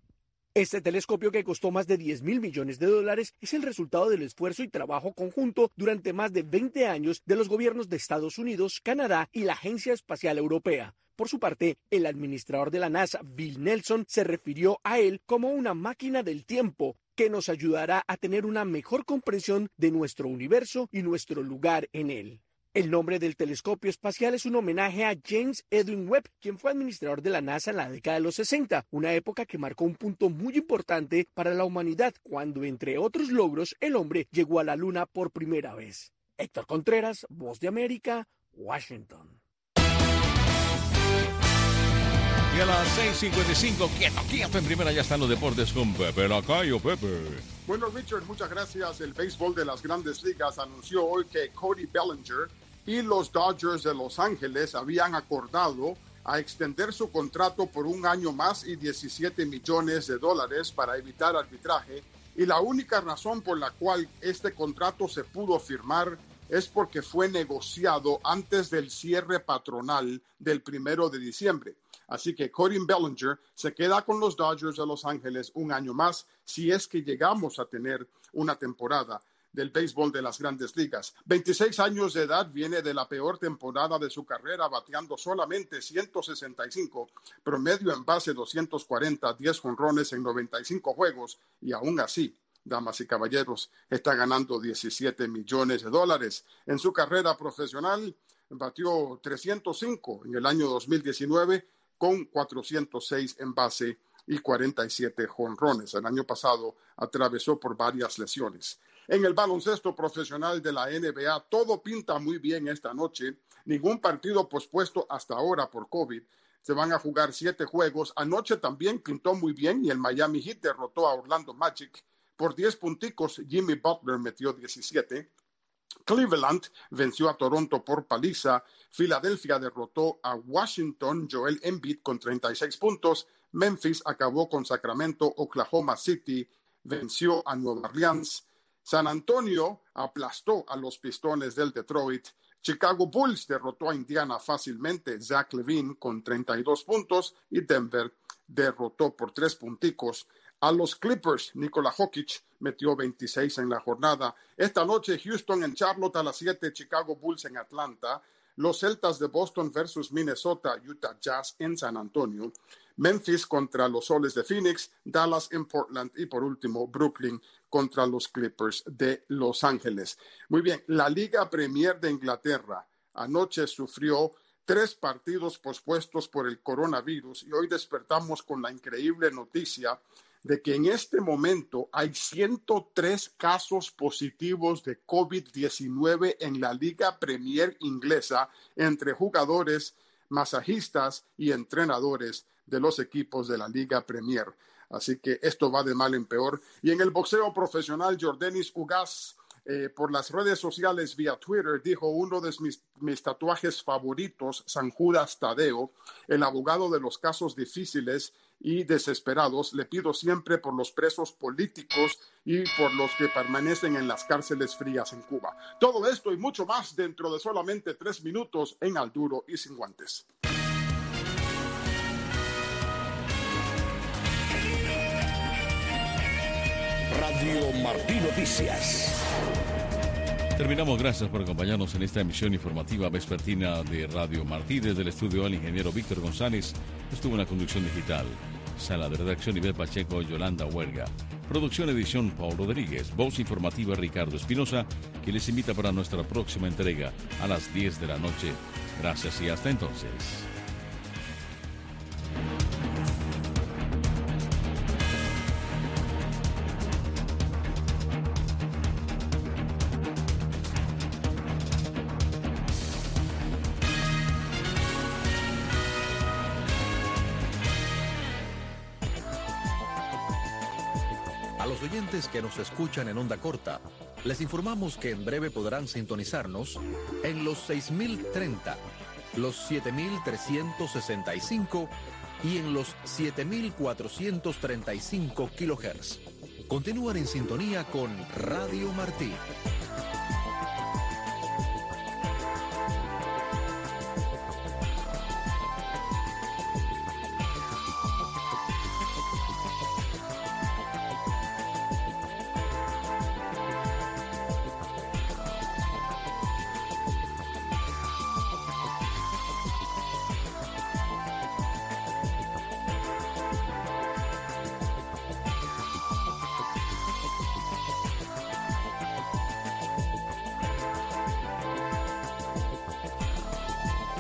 Este telescopio, que costó más de diez mil millones de dólares, es el resultado del esfuerzo y trabajo conjunto durante más de veinte años de los gobiernos de Estados Unidos, Canadá y la Agencia Espacial Europea. Por su parte, el administrador de la NASA, Bill Nelson, se refirió a él como una máquina del tiempo que nos ayudará a tener una mejor comprensión de nuestro universo y nuestro lugar en él. El nombre del telescopio espacial es un homenaje a James Edwin Webb, quien fue administrador de la NASA en la década de los sesenta, una época que marcó un punto muy importante para la humanidad, cuando, entre otros logros, el hombre llegó a la Luna por primera vez. Héctor Contreras, Voz de América, Washington. Y a las seis cincuenta y cinco, quieto, quieto, en primera ya están los deportes con Pepe Lacayo. Pepe. Bueno, Richard, muchas gracias. El béisbol de las Grandes Ligas anunció hoy que Cody Bellinger y los Dodgers de Los Ángeles habían acordado a extender su contrato por un año más y diecisiete millones de dólares para evitar arbitraje. Y la única razón por la cual este contrato se pudo firmar es porque fue negociado antes del cierre patronal del primero de diciembre. Así que Cody Bellinger se queda con los Dodgers de Los Ángeles un año más si es que llegamos a tener una temporada del béisbol de las Grandes Ligas. veintiséis años de edad, viene de la peor temporada de su carrera, bateando solamente ciento sesenta y cinco, promedio en base doscientos cuarenta, diez jonrones en noventa y cinco juegos, y aún así, damas y caballeros, está ganando diecisiete millones de dólares. En su carrera profesional, batió trescientos cinco en el año dos mil diecinueve, con cuatrocientos seis en base y cuarenta y siete jonrones. El año pasado atravesó por varias lesiones. En el baloncesto profesional de la N B A, todo pinta muy bien esta noche. Ningún partido pospuesto hasta ahora por COVID. Se van a jugar siete juegos. Anoche también pintó muy bien y el Miami Heat derrotó a Orlando Magic por diez punticos. Jimmy Butler metió diecisiete. Cleveland venció a Toronto por paliza. Filadelfia derrotó a Washington. Joel Embiid con treinta y seis puntos. Memphis acabó con Sacramento. Oklahoma City venció a Nueva Orleans. San Antonio aplastó a los Pistones del Detroit. Chicago Bulls derrotó a Indiana fácilmente. Zach LaVine con treinta y dos puntos. Y Denver derrotó por tres punticos a los Clippers. Nikola Jokic metió veintiséis en la jornada. Esta noche Houston en Charlotte a las siete, Chicago Bulls en Atlanta, los Celtas de Boston versus Minnesota, Utah Jazz en San Antonio, Memphis contra los Soles de Phoenix, Dallas en Portland y por último Brooklyn contra los Clippers de Los Ángeles. Muy bien, la Liga Premier de Inglaterra anoche sufrió tres partidos pospuestos por el coronavirus y hoy despertamos con la increíble noticia de que en este momento hay ciento tres casos positivos de COVID diecinueve en la Liga Premier inglesa entre jugadores, masajistas y entrenadores de los equipos de la Liga Premier. Así que esto va de mal en peor. Y en el boxeo profesional, Yordenis Ugas, eh, por las redes sociales vía Twitter, dijo: uno de mis, mis tatuajes favoritos, San Judas Tadeo, el abogado de los casos difíciles y desesperados, le pido siempre por los presos políticos y por los que permanecen en las cárceles frías en Cuba. Todo esto y mucho más dentro de solamente tres minutos en Al Duro y Sin Guantes. Radio Martí Noticias. Terminamos, gracias por acompañarnos en esta emisión informativa vespertina de Radio Martí. Desde el estudio, el ingeniero Víctor González estuvo en la conducción digital. Sala de redacción, Ibel Pacheco, Yolanda Huerga. Producción, edición, Paul Rodríguez. Voz informativa, Ricardo Espinosa, que les invita para nuestra próxima entrega a las diez de la noche. Gracias y hasta entonces. Que nos escuchan en onda corta, les informamos que en breve podrán sintonizarnos en los seis mil treinta, los siete mil trescientos sesenta y cinco y en los siete mil cuatrocientos treinta y cinco kilohertz. Continúan en sintonía con Radio Martí.